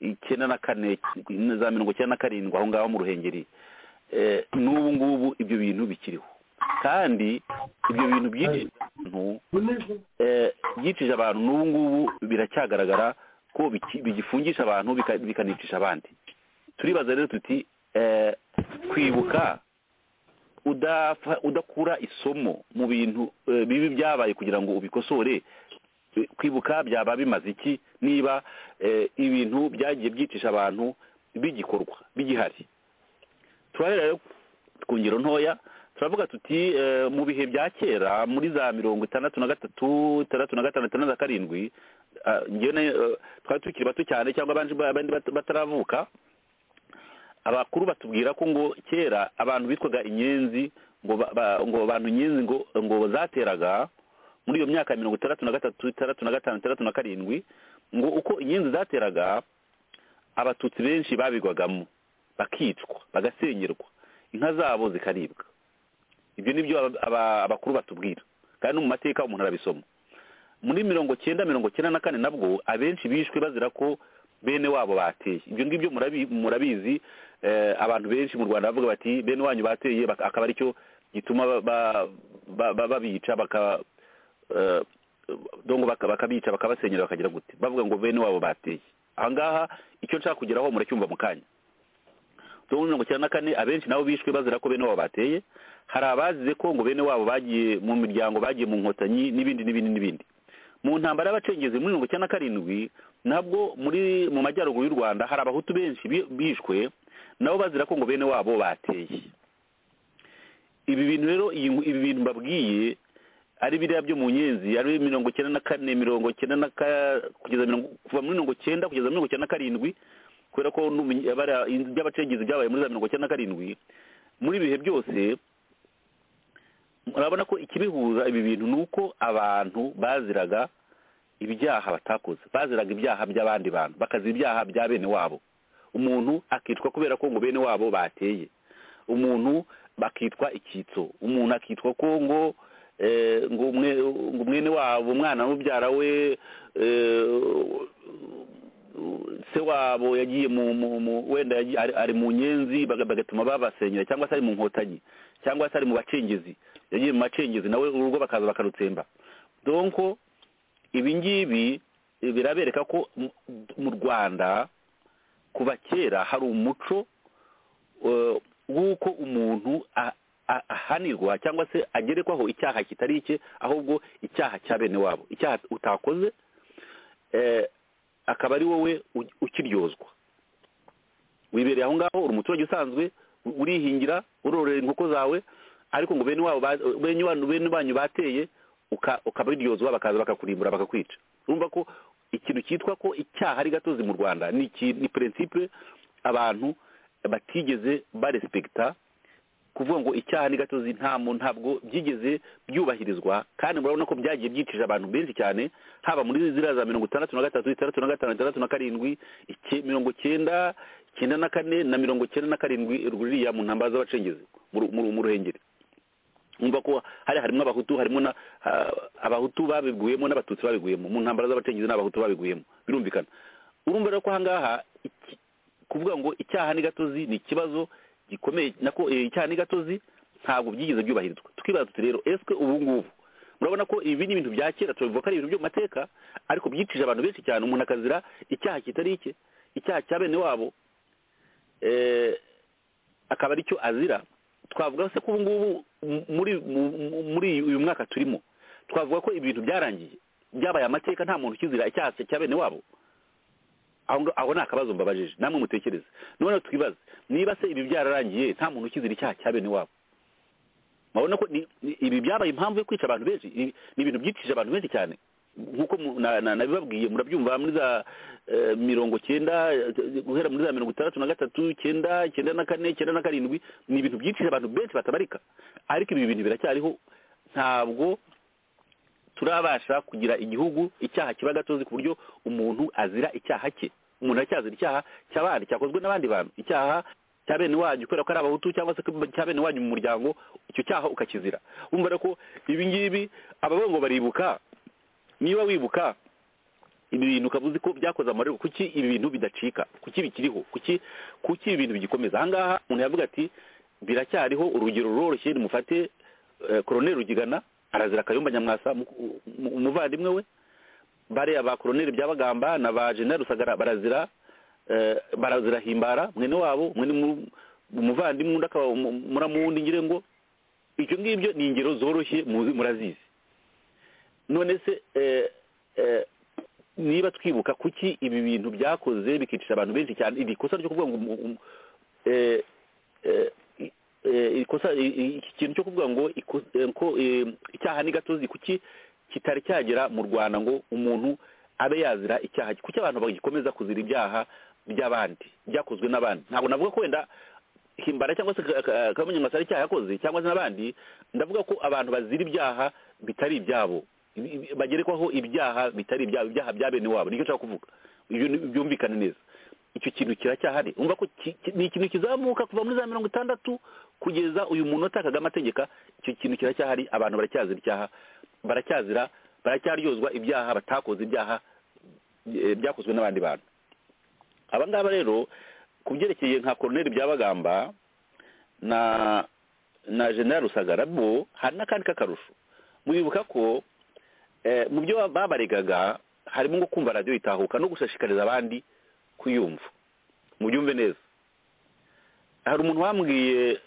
94 za 97 aho ngaho mu Ruhengeri n'ubu ngubu ibyo bintu bikiriho kandi ibyo bintu byicije abantu n'ubu ngubu biracyagaragara ko bigifungisha abantu bikanicisha abandi turibaza rero tuti kwibuka udakura isomo mu bintu bibi byabaye kugira ngo ubikosore kwibuka byaba bimaze iki niba ibintu byagiye byicisha abantu bigikorwa bigihari turarera ku ngero ntoya turavuga tuti mu bihe bya kera muri za 63 65 67 twari tukiri bato cyane cyangwa abandi bataravuka abakuru batubwira ko ngo kera abantu bitwaga inyenzi ngo abantu inyenzi ngo zateraga muri iyo myaka 63 65 67 ngo uko inyenzi zateraga abatutsi benshi babigwagamo bakicwa bagasenyerwa inka zabo zikaribwa ibyo nibyo abakuru batubwira kandi no mu mateka umuntu arabisoma muri 1994 nabwo abenshi bishwe bazira ko bene wabo bateye ibyo ngibyo murabizi abantu benshi mu Rwanda bavuga bati bene wanyu bateye akaba ari cyo gituma babica dongo bakabica bakabasenyera bakagira gute bavuga ngo bene wabo bateye ahangaha icyo nshaka kugeraho muracyumva mu kanya. dongo 1994 abenshi nabo bishwe bazira ko bene wabo bateye, hari abazize ko ngo bene wabo bagiye mu miryango bagiye mu nkotanyi n'ibindi. Mu ntambara y'abacengezi muri 1997 nabwo mu majyaruguru y'u Rwanda hari abahutu benshi bishwe nabo bazira ko ngo bene wabo bateye. Ibi bintu rero ibi bintu mbabwiye ari biriya byo mu nyenzi ari 1994 kugeza kuva muri 1990 kugeza muri 1997 kubera ko by'abacengezi byabaye muri 1997 muri bihe byose urabona ko ikibihuza ibi bintu nuko abantu baziraga ibyaha batakoze, baziraga ibyaha by'abandi bantu, bakazira ibyaha bya bene wabo. Umuntu akitwa kubera ko ngo bene wabo bateye, umuntu bakitwa icyitso, umuntu akitwa ko ngo mwene wabo umwana n'ubyara we se wabo yagiye wenda ari mu nyenzi bagatuma babasenyera, cyangwa se ari mu nkotanyi, cyangwa se ari mu bacengezi yagiye mu macengezi nawe urugo bakaza bakarutsemba. Donc ibi ngibi birabereka ko mu Rwanda kuva kera hari umuco w'uko umuntu ahanirwa cyangwa se agerekwaho icyaha kitari icye, ahubwo icyaha cya bene wabo, icyaha utakoze akaba ari wowe ukiryozwa. Wibereye aho ngaho uri umuturage usanzwe urihingira urorera inkoko zawe, ariko ngo bene banyu bateye ukabiryozwa bakaza bakakurimbura bakakwica. Urumva ko ikintu cyitwa ko icyaha ari gatozi mu Rwanda ni principe abantu batigeze barespekta, kuvuga ngo icyaha ni gatozi ntabwo byigeze byubahirizwa, kandi murabona ko byagiye byicira abantu benshi cyane, haba muri ziriya za 63 65 67 90 94 na 97 ruriya mu ntambara z'abacengezi mu Ruhengeri. Umva ko harimo abahutu, harimo abahutu babiguyemo n'abatutsi babiguyemo mu ntambara z'abacengezi n'abahutu babiguyemo, birumvikana. Urumva rero ko ahangaha kuvuga ngo icyaha ni gatozi ni ikibazo gikomeye, nako icyaha ni gatozi ntabwo byigeze byubahirizwa. Tukibaza tuti rero eske ubu ngubu murabona ko ibi ni ibintu bya kera, tubivuga ko ari ibintu byo mateka, ariko byicije abantu benshi cyane. Umuntu akazira icyaha kitari icye, icyaha cya bene wabo akaba ari cyo azira. Twavuga se ko ubu ngubu muri uyu mwaka turimo twavuga ko ibintu byarangiye, byabaye amateka, nta muntu ukizira icyaha cya bene wabo. Aho ni akabazo mbabajije, namwe mutekereze. None twibaze niba se ibi byararangiye nta muntu ukizira icyaha cya bene wabo. Mabona ko ibi byabaye impamvu yo kwica abantu benshi, ni ibintu byicishije abantu benshi cyane, nkuko nabibabwiye murabyumva muri za 90 guhera muri za 63 94 ni ibintu byicishije abantu benshi batabarika. Ariko ibi bintu biracyariho, ntabwo turabasha kugira igihugu icyaha kiba gatozi ku buryo umuntu azira icyaha cye. Umuntu acyazira icyaha cy'abandi cyakozwe n'abandi bantu, icyaha cya bene wanyu kubera ko ari abahutu cyangwa se cya bene wanyu mu muryango, icyo cyaha ukakizira. Urumva ko ibi ngibi ababongo baribuka. Niba wibuka ibi bintu ukavuze ko byakoze amarego, kuki ibi bintu bidacika, kuki bikiriho, kuki ibi bintu bigikomeza? Ahangaha umuntu yavuga ati biracyariho. Urugero ruroroshye, nimufate Colonel Rugigana arazira Kayumba Nyamwasa umuvandimwe we, bariya ba Colonel Byabagamba na ba General Rusagara barazira Himbara mwene wabo, mwene umuvandimwe undi akaba muramundi ngire ngo icyo ngibyo ni ingero zoroshye murazizi. None se niba twibuka kuki ibi bintu byakoze bikicisha abantu benshi cyane, iri kosa ryo kuvuga ngo iki kintu cyo kuvuga ngo icyaha ni gatozi, kuki kitari cyagera mu Rwanda ngo umuntu abe yazira icyaha? Kuki abantu bagikomeza kuzira ibyaha by'abandi byakozwe n'abandi? Ntabwo navuga ko wenda Himbara cyangwa se Kayumba Nyamwasa ari icyaha yakoze cyangwa se n'abandi, ndavuga ko abantu bazira ibyaha bitari ibyabo, bagerekwaho ibyaha bitari ibyabo, ibyaha bya bene wabo. Nicyo nshaka kuvuga, byumvikane neza. Icyo kintu kiracyahari. Umva ko ni ikintu kizamuka kuva muri za 60 kugeza uyu munota Kagame ategeka. Icyo kintu kiracyahari, abantu baracyazira icyaha, baracyaryozwa ibyaha batakoze, ibyaha byakozwe n'abandi bantu. Aba ngaba rero kubyerekeye nka Colonel Byabagamba na General Rusagara bo hari n'akandi kakarusho. Mwibuka ko mu byo babaregaga harimo nko kumva radiyo itahuka no gushishikariza abandi kuyumva mubyumve neza. Hari umuntu wambwiye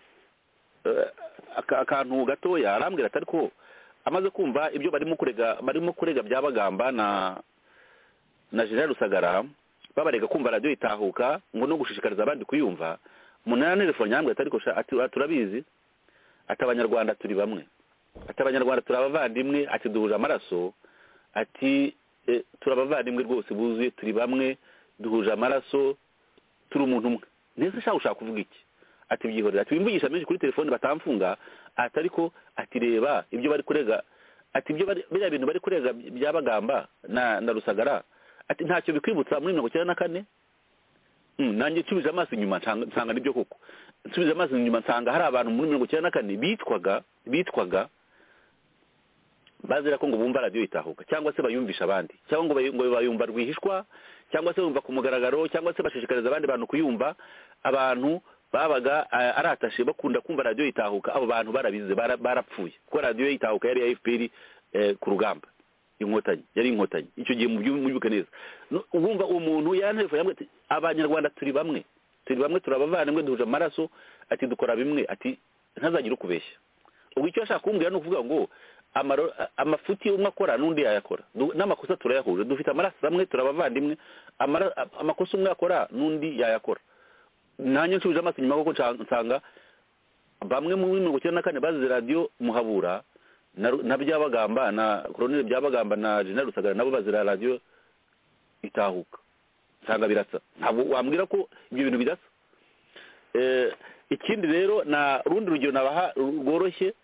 akantu gatoya, arambwira ati ariko amaze kumva ibyo barimo kurega byabagamba na General Rusagara babarega kumva radiyo itahuka ngo no gushishikariza abandi kuyumva, umuntu yaranelefone yambwira ati ariko turabizi, ati abanyarwanda turi bamwe, ati abanyarwanda turi abavandimwe, ati duhuje amaraso, ati turabavandimwe rwose buzuye, turi bamwe duhuje amaraso, turi umuntu umwe. Nese ushaka kuvuga iki? Ati byihorera, ati bimvugisha menshi kuri telefone batamfunga, ati ariko ati reba ibyo bari kurega, ati ibyo biriya bintu bari kurega byabagamba na Rusagara, ati ntacyo bikwibutsa muri 1994. Nanjye nsubije amaso inyuma nsanga nibyo koko, nsubije amaso inyuma nsanga hari abantu muri 1994 bitwaga bazira ko ngo bumva radiyo itahuka cyangwa se bayumvisha abandi, cyangwa ngo bayumva rwihishwa, cyangwa se bumva ku mugaragaro, cyangwa se bashishikariza abandi bantu kuyumva. Abantu babaga aratashe bakunda kumva radiyo itahuka, abo bantu barabize barapfuye, kuko radiyo itahuka yari ya FPR ku rugamba, inkotanyi yari inkotanyi icyo gihe mubyuke neza. Ubumva umuntu yantelefone yambwiye ati abanyarwanda turi bamwe turabavandimwe duhuje amaraso, ati dukora bimwe, ati ntazagira ukubeshya. Ubwo icyo ashaka kumbwira ni ukuvuga ngo amafuti umwe akora n'undi yayakora, n'amakosa turayahuje, dufite amaraso amwe turabavandimwe, amakosa umwe akora n'undi yayakora. Nanjye nsubije amaso inyuma kuko nsanga bamwe mu 1994 bazize radiyo Muhabura na Byabagamba na Colonel Byabagamba na General Rusagara nabo bazira radiyo itahuka, nsanga birasa. Ntabwo wambwira ko ibyo bintu bidasa. Ikindi rero na rundi rugero nabaha rworoshye,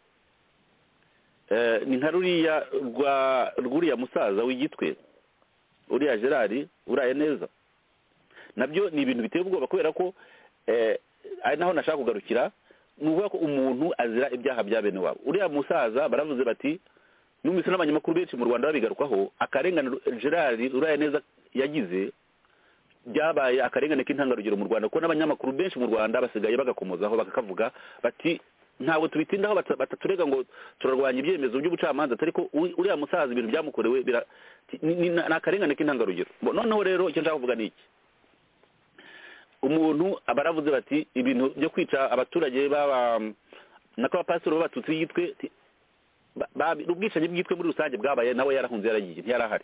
ni nka ruriya musaza w'igitwe uriya Gerard uraye neza. Nabyo ni ibintu biteye ubwoba kubera ko ari naho nashaka kugarukira, nuvuga ko umuntu azira ibyaha bya bene wabo. Uriya musaza baravuze bati, numvise n'abanyamakuru benshi mu Rwanda babigarukaho, akarengane Gerard uraye neza yagize byabaye akarengane k'intangarugero mu Rwanda, kuko n'abanyamakuru benshi mu Rwanda basigaye bagakomozaho bakavuga bati ntabwo tubitindaho, bataturega ngo turarwanya ibyemezo by'ubucamanza, ariko uriya musaza ibintu byamukorewe ni akarengane k'intangarugero. Noneho rero icyo nshaka kuvuga ni iki, umuntu baravuze bati ibintu byo kwica abaturage nako abapasitoro b'abatutsi b'igitwe, ubwicanyi bw'igitwe muri rusange bwabaye, nawe yarahunze yaragiye ntiyarahari.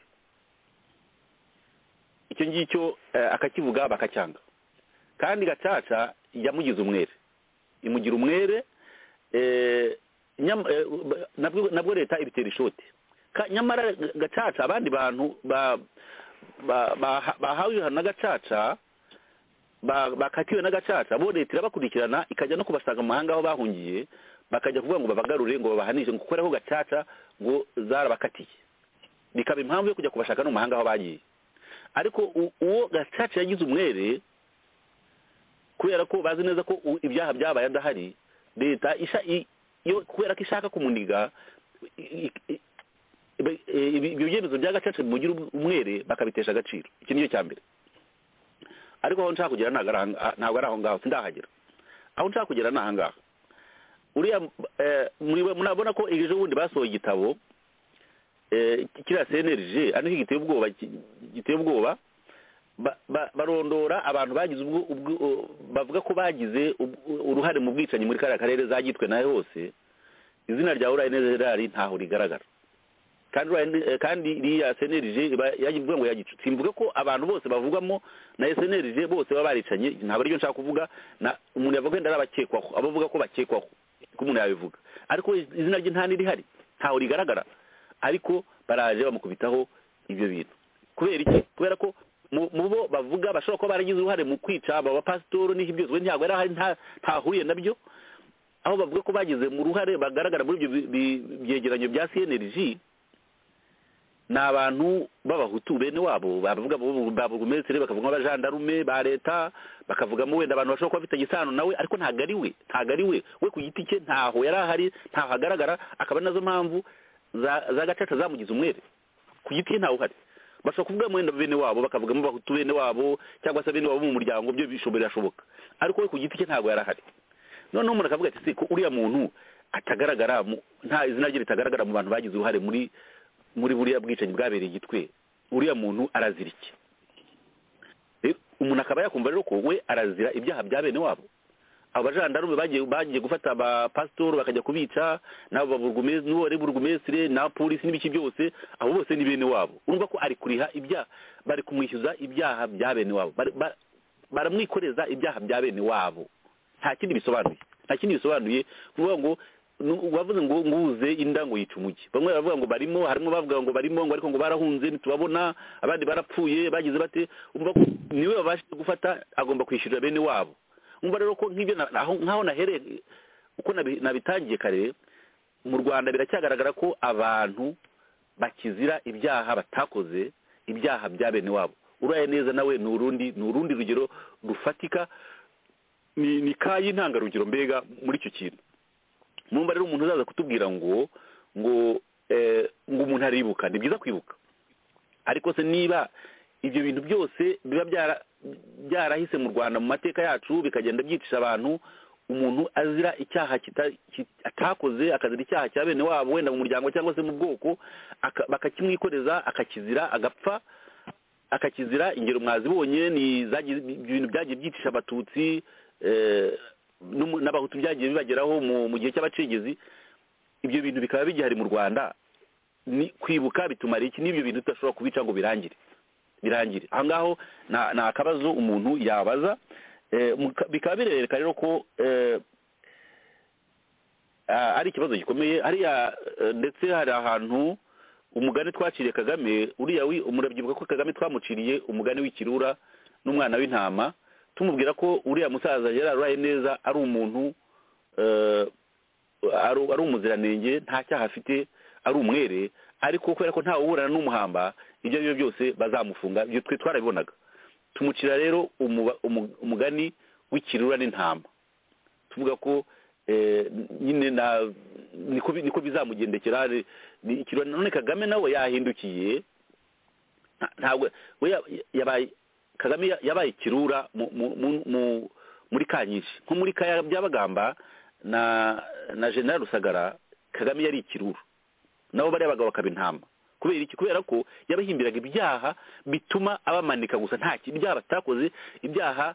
Icyo ngicyo akakivuga bakacyanga, kandi Gacaca yamugize umwere, imugira umwere, nabwo leta ibitera ishoti. Nyamara Gacaca abandi bantu bahawe ibihano na Gacaca, bakatiwe na Gacaca, bo leta irabakurikirana ikajya no kubasanga mu mahanga aho bahungiye, bakajya kuvuga ngo babagarure ngo babahanishe, ngo kuko Gacaca ngo zarabakatiye, bikaba impamvu yo kujya kubashaka no mu mahanga aho bagiye. Ariko uwo Gacaca yagize umwere kubera ko bazi neza ko ibyaha byabaye adahari, leta kubera ko ishaka kumuniga, ibyo byemezo bya Gacaca bimugira umwere bakabitesha agaciro. Iki nicyo cya mbere. Ariko aho nshaka kugera ntabwo ari aho ngaho, sindahagera. Aho nshaka kugera ni aha ngaha. Uriya murabona ko ejo bundi basohoye igitabo kiriya CNLG, ariko giteye ubwoba, barondora abantu bagize bavuga ko bagize uruhare mu bwicanyi muri kariya karere zagitwe nayo hose. Izina rya Uraye neza Gerard ntaho rigaragara, kandi iriya CNLG yagivuga ngo yagicu. Simvuga ko abantu bose bavugwamo na CNLG bose baba baricanye, ntabwo aricyo nshaka kuvuga. Umuntu yavuga wenda arabakekwaho, abavuga ko bakekwaho ko umuntu yabivuga, ariko izina rye nta nirihari, ntaho rigaragara. Ariko baraje bamukubitaho ibyo bintu. Kubera iki? Kubera ko mu bo bavuga bashobora kuba baragize uruhare mu kwica aba bapasitoro n'ibyo byose, ntabwo ari ahari, ntahuriye nabyo. Aho bavuga ko bagize mu ruhare bagaragara muri ibyo byegeranyo bya CNLG ni abantu b'abahutu bene wabo, bavuga baburugumesitiri, bakavuga abajandarume ba leta, bakavugamo wenda abantu bashobora kuba bafite igisano nawe, ariko ntabwo ari we ku giti cye, ntaho yari ahari, ntaho hagaragara. Akaba nazo mpamvu za Gacaca zamugize umwere, ku giti cye ntaho uhari. Bashobora kuvuga wenda bene wabo, bakavugamo abahutu bene wabo cyangwa se bene wabo mu muryango, byo birashoboka, ariko we ku giti cye ntabwo yari ahari. Noneho umuntu akavuga ati ko uriya muntu atagaragara, nta izina rye ritagaragara mu bantu bagize uruhare muri muri buriya bwicanyi bwabereye igitwe uriya muntu arazira iki? Umuntu akaba yakumva rero ko we arazira ibyaha bya bene wabo. Abo bajandarume bagiye gufata abapasitori bakajya kubica, n'abo burugumesire na polisi n'ibiki byose, abo bose ni bene wabo. Urumva ko ari kuriha ibyaha, bari kumwishyuza ibyaha bya bene wabo, baramwikoreza ibyaha bya bene wabo. Nta kindi bisobanuye kuvuga ngo wavuze ngo nguze inda ngo yica umugi. Bamwe baravuga ngo barimo, harimo bavuga ngo barimo, ngo ariko ngo barahunze ntitubabona, abandi barapfuye bagize bate. Umva ko niwe babashije gufata, agomba kwishyurira bene wabo. Umva rero ko nk'ibyo nkaho nahereye uko nabitangiye kare, mu Rwanda biracyagaragara ko abantu bakizira ibyaha batakoze, ibyaha bya bene wabo. Uraye neza nawe ni urundi rugero rufatika, ni kayi intangarugero mbega muri icyo kintu. Mumba rero umuntu uzaza kutubwira ngo umuntu aribuka, ni byiza kwibuka, ariko se niba ibyo bintu byose biba byarahise mu Rwanda mu mateka yacu bikagenda byicisha abantu, umuntu azira icyaha atakoze, akazira icyaha cya bene wabo, wenda mu muryango cyangwa se mu bwoko, bakakimwikoreza, akakizira, agapfa, akakizira. Ingero mwazibonye ni ibintu byagiye byicisha abatutsi, n'abahutu byagiye bibageraho mu gihe cy'abacengezi. Ibyo bintu bikaba bigihari mu Rwanda. Ni kwibuka bitumara iki? N'ibyo bintu tudashobora kubica ngo birangire. Aha ngaho nta kabazo umuntu yabaza. Bikaba birereka rero ko ari ikibazo gikomeye hariya, ndetse hari ahantu umugani twaciriye Kagame, uriya murabyibuka ko Kagame twamuciriye umugani w'ikirura n'umwana w'intama, tumubwira ko uriya musaza yararaye neza, ari umuntu ari umuziranenge, nta cyaha afite, ari umwere, ariko kubera ko ntawe uburana n'umuhamba, ibyo ari byo byose bazamufunga. Ibyo twe twarabibonaga. Tumucira rero umugani w'ikirura n'intama, tuvuga ko nyine niko bizamugendekera ikirura. None Kagame nawe yahindukiye, ntabwo Kagame yabaye ikirura muri Kanyinshi, nko muri Kaya Byabagamba na General Rusagara. Kagame yari ikirura, nabo bari abagabo bakaba intama. Kubera iki? Kubera ko yabahimbiraga ibyaha bituma abamanika gusa, nta ibyaha batakoze, ibyaha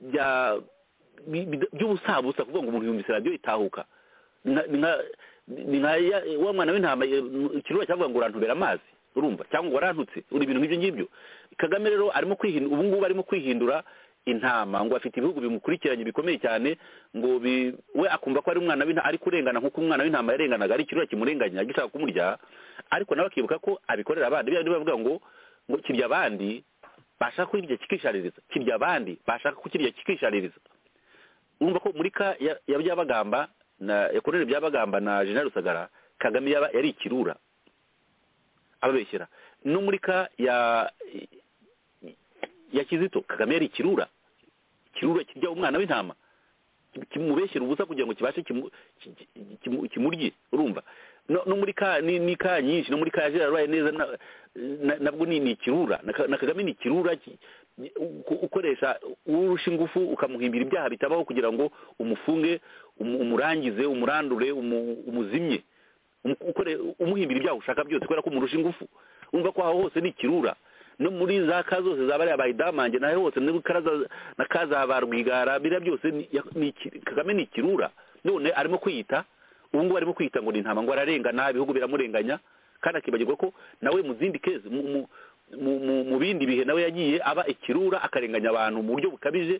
by'ubusabusa, kuvuga ngo umuntu yumvise radiyo itahuka. Ni nka wa mwana w'intama, ikirura cyavuga ngo urantubera amazi, urumva, cyangwa ngo warantutse, uri ibintu nk'ibyo ngibyo. Kagame rero ubu ngubu arimo kwihindura intama, ngo afite ibihugu bimukurikiranye bikomeye cyane, ngo we akumva ko ari umwana w'intama, ari kurengana nk'uko umwana w'intama yarenganaga, ari ikirura kimurenganya gishaka kumurya, ariko nawe akibuka ko abikorera abandi. Bya bavuga ngo kirya abandi bashaka kurirya kikishaririza, kirya abandi bashaka kukirya kikishaririza. Urumva ko muri ya Byabagamba na Colonel Byabagamba na General Rusagara, Kagame yari ikirura ababeshyera. No muri ya Kizito, Kagame yari ikirura kirya umwana w'intama, kimubeshyera ubusa kugira ngo kibashe kimurye. Urumva, no muri ni Kanyinshi, no muri Kajera rwaye neza, nabwo ni ikirura. Na Kagame ni ikirura, ukoresha urusha ingufu ukamuhimbira ibyaha bitabaho kugira ngo umufunge, umurangize, umurandure, umuzimye, umuhimbira ibyaha ushaka byose kubera ko umurusha ingufu. Urumva ko aho hose ni ikirura. No muri za ka zose zabari abayidamange naho hose na kaza ba Rwigara, bira byose Kagame ni ikirura. None arimo kwiyita, ubu ngubu arimo kwiyita ngo ni intama, ngo ararengana, ibihugu biramurenganya, kandi akibagirwa ko nawe mu zindi kezi mu bindi bihe nawe yagiye aba ikirura, akarenganya abantu mu buryo bukabije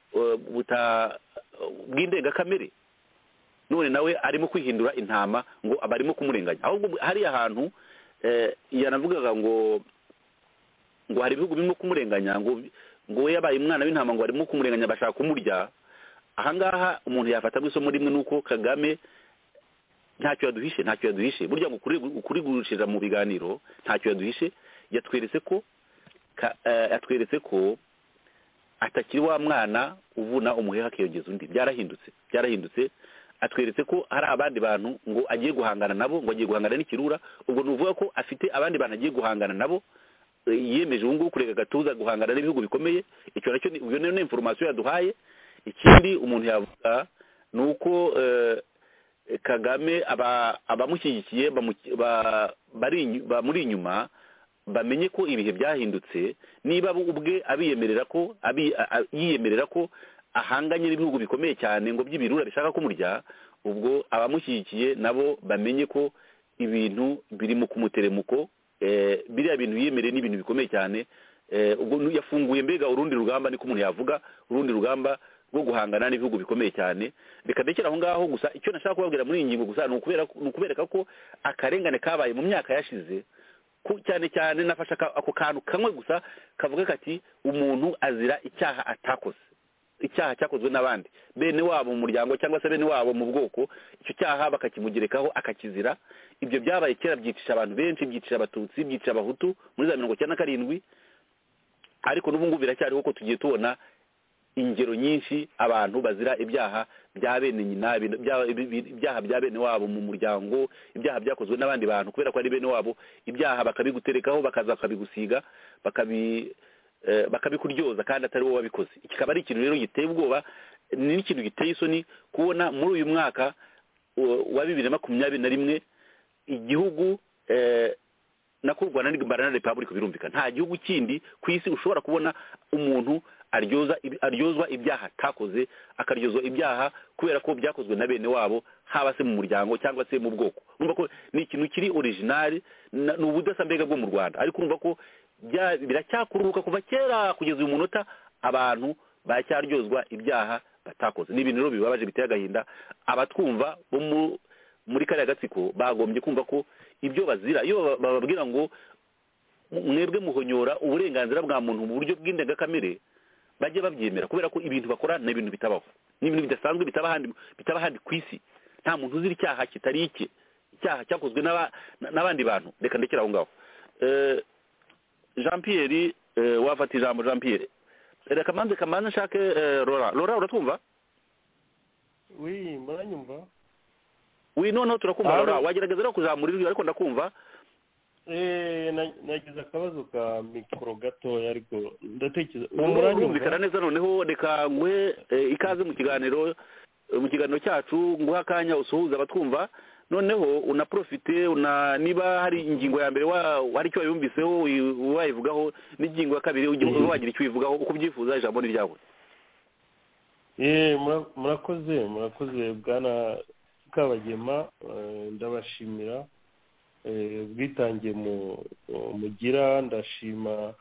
bw'indengakamere. None nawe arimo kwihindura intama, ngo abarimo kumurenganya. Ahubwo hari ahantu yanavugaga ngo hari ibihugu birimo kumurenganya, ngo we yabaye umwana w'intama, ngo arimo kumurenganya, bashaka kumurya. Ahangaha umuntu yafata isomo rimwe, nuko Kagame ntacyo yaduhishe. Burya ngo ukurigurishiriza mu biganiro ntacyo yaduhishe. Yatweretse ko atakiri wa mwana uvuna umuheha akiyongeza undi. Byarahindutse. Atweretse ko hari abandi bantu ngo agiye guhangana nabo, ngo agiye guhangana n'ikirura. Ubwo nuvuga ko afite abandi bantu agiye guhangana nabo, yiyemeje ubu ngubu kurega gatuza guhangana n'ibihugu bikomeye. Icyo nacyo ni information yaduhaye. Ikindi umuntu yavuga ni uko Kagame abamushyigikiye bamuri inyuma bamenye ko ibihe byahindutse, niba ubwe abiyemerera ko yiyemerera ko ahanganye n'ibihugu bikomeye cyane ngo by'ibirura bishaka kumurya, ubwo abamushyigikiye nabo bamenye ko ibintu biri mu kumuteremuko, biriya bintu yiyemereye n'ibintu bikomeye cyane. Ubwo yafunguye mbega urundi rugamba, niko umuntu yavuga, urundi rugamba rwo guhangana n'ibihugu bikomeye cyane. Reka ndekera aho ngaho, gusa icyo nashaka kubabwira muri iyi ngingo gusa ni ukubereka ko akarengane kabaye mu myaka yashize, cyane cyane nafashe ako kantu kamwe gusa kavuga kati umuntu azira icyaha atakoze, icyaha cyakozwe n'abandi bene wabo mu muryango cyangwa se bene wabo mu bwoko, icyo cyaha bakakimugerekaho akakizira. Ibyo byabaye kera, byicisha abantu benshi, byicisha abatutsi, byicisha abahutu muri za 1997, ariko n'ubu ngubu biracyariho ko tugiye tubona ingero nyinshi abantu bazira ibyaha bya bene nyina, ibyaha bya bene wabo mu muryango, ibyaha byakozwe n'abandi bantu kubera ko ari bene wabo, ibyaha bakabiguterekaho, bakaza bakabigusiga, bakabikuryoza kandi atari wowe wabikoze. Kikaba ari ikintu rero giteye ubwoba, ni ikintu giteye isoni kubona muri uyu mwaka wa 2021 igihugu nako u Rwanda n'Imbara Republika birumvikana, nta gihugu kindi ku isi ushobora kubona umuntu aryozwa ibyaha atakoze, akaryozwa ibyaha kubera ko byakozwe na bene wabo, haba se mu muryango cyangwa se mu bwoko. Urumva ko ni ikintu kiri original, ni ubudasa mbega bwo mu Rwanda, ariko urumva ko biracyakururuka kuva kera kugeza uyu munota, abantu baracyaryozwa ibyaha batakoze. Ni ibintu rero bibabaje, biteye agahinda. Abatwumva bo muri kariya gatsiko bagombye kumva ko ibyo bazira, iyo bababwira ngo mwebwe muhonyora uburenganzira bwa muntu mu buryo bw'indengakamere, bajye babyemera, kubera ko ibintu bakora ni ibintu bitabaho, ni ibintu bidasanzwe, bitaba ahandi ku isi. Nta muntu uzira icyaha kitari icye, icyaha cyakozwe n'abandi bantu. Reka ndekera aho ngaho. Jean Pierre, wafata ijambo. Jean Pierre, reka kamanze nshake Laura. Uratwumva? Oui, muranyumva? Oui, no turakumva. Laura, wagerageza rero kuzamura ijwi, ariko ndakumva. Nagize akabazo ka mikoro gatoya, ariko ndatekereza urumvikana neza. Noneho reka ngwe ikaze mu kiganiro cyacu, nguha akanya usuhuza abatwumva, noneho unaprofite niba hari ingingo ya mbere hari icyo wayumviseho wayivugaho, n'ingingo ya kabiri wagira icyo uyivugaho, uko ubyifuza. Ijambo ni ryawe. murakoze bwana Kabagema, ndabashimira ubwitange mugira. Ndashima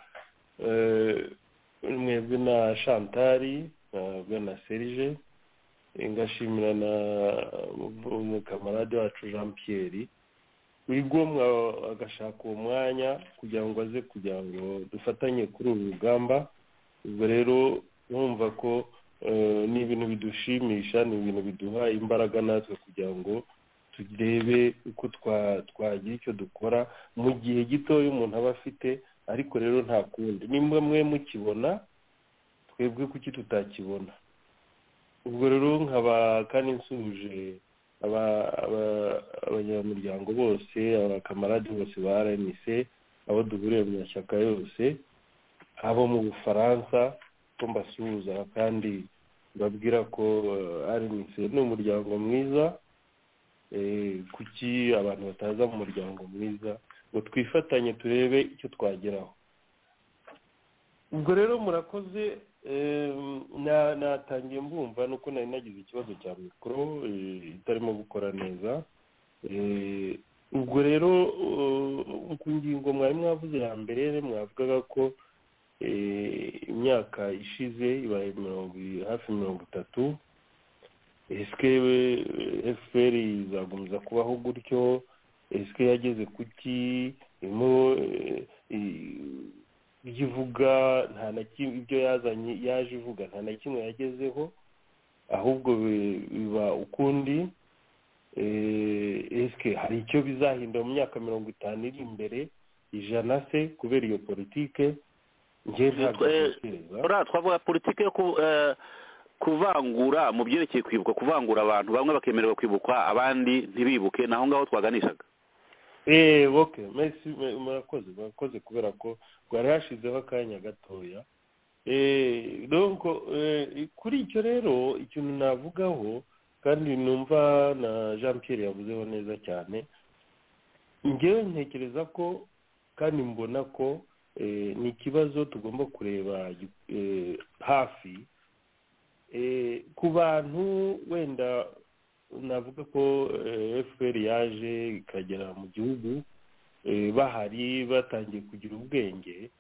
mwebwe na Chantari, bwana Serge, ngashimira na umukamarade wacu Jean Pierre wigomwa agashaka uwo mwanya kugira ngo dufatanye kuri uru rugamba. Ubwo rero numva ko ni ibintu bidushimisha, ni ibintu biduha imbaraga natwe kugira ngo turebe uko twagira icyo dukora mu gihe gitoya umuntu aba afite. Ariko rero nta kundi, nimba mwe mukibona, twebwe kuki tutakibona? Ubwo rero nkaba kandi nsuje abanyamuryango bose, abakamarade bose ba RNC, abo duhuriye mu mashyaka yose, abo mu Bufaransa, ko mbasuhuza kandi babwira ko RNC ni umuryango mwiza. Kuki abantu bataza mu muryango mwiza ngo twifatanye turebe icyo twageraho? Ubwo rero murakoze. Natangiye mbumva nuko nari nagize ikibazo cya mikoro itarimo gukora neza. Ubwo rero ku ngingo mwari mwavuze ya mbere, mwavugaga ko imyaka ishize ibaye hafi 30. Eske FPR izagumiza kubaho gutyo? Eske yageze kuki? Ivuga nta na kimwe, ibyo yaje ivuga nta na kimwe yagezeho, ahubwo biba ukundi. Eske hari icyo bizahindura mu myaka 50 iri imbere, 100 se, kubera iyo politike? Twavuga politike yo kuvangura mu byerekeye kwibuka, kuvangura abantu bamwe bakemererwa kwibukwa abandi ntibibuke, naho ngaho twaganishaga. Okay, merci, murakoze kubera ko rwari hashizeho akanya gatoya. Donc kuri icyo rero ikintu navugaho kandi numva na Jean Pierre yavuzeho neza cyane. Njyewe ntekereza ko kandi mbona ko ni ikibazo tugomba kureba hafi ku bantu wenda navuga ko FPR yaje ikagera mu gihugu bahari batangiye kugira ubwenge.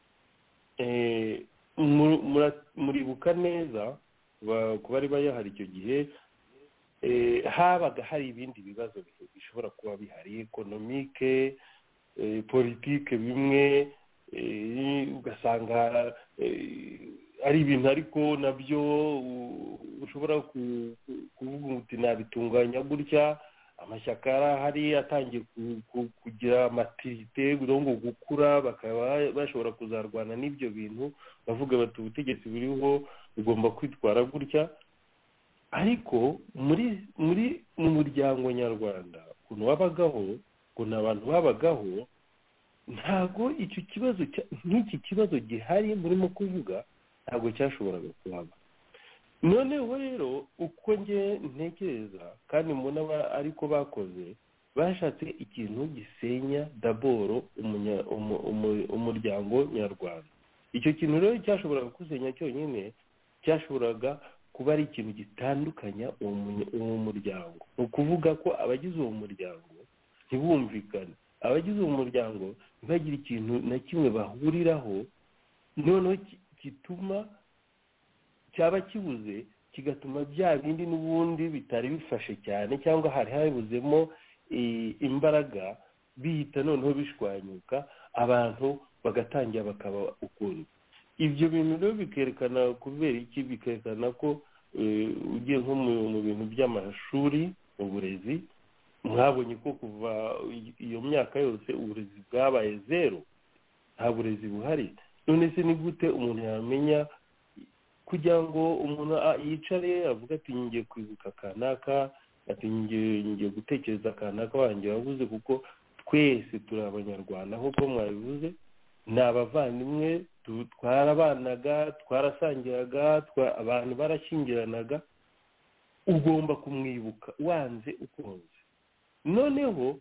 Muribuka neza ku bari bayahari icyo gihe habaga hari ibindi bibazo bishobora kuba bihari ekonomike, politike bimwe, ugasanga ari ibintu ariko nabyo ushobora kuvuga uti nabitunganya gutya. Amashyaka arahari atangiye kugira maturite ngo gukura, bakaba bashobora kuzarwana n'ibyo bintu bavuga bati ubutegetsi buriho bugomba kwitwara gutya. Ariko mu muryango nyarwanda ukuntu wabagaho, ukuntu abantu babagaho, ntago icyo kibazo nk'iki kibazo gihari murimo kuvuga ntago cyashoboraga kuhaba. Noneho rero uko nge ntekereza kandi mbona ariko bakoze, bashatse ikintu gisenya daboro umuryango nyarwanda. Icyo kintu rero cyashoboraga gusenya cyonyine cyashoboraga kuba ari ikintu gitandukanya uwo muryango. Ni ukuvuga ko abagize uwo muryango ntibumvikane, abagize uwo muryango ntibagire ikintu na kimwe bahuriraho, noneho gituma cyaba kibuze, kigatuma bya bindi n'ubundi bitari bifashe cyane cyangwa hari habuzemo imbaraga bihita noneho bishwanyuka, abantu bagatangira bakaba ukundi. Ibyo bintu rero bikerekana kubera iki? Bikerekana ko ugiye nko mu bintu by'amashuri, uburezi, mwabonye ko kuva iyo myaka yose uburezi bwabaye zero, nta burezi buhari. None se ni gute umuntu yamenya kugira ngo umuntu yicare avuga ati ngiye kwibuka kanaka, ati ngiye gutekereza kanaka wanjye wavuze, kuko twese turi abanyarwanda nk'uko mwabivuze, ni abavandimwe, twarabanaga, twarasangiraga, abantu barashyingiranaga, ugomba kumwibuka wanze ukunze. Noneho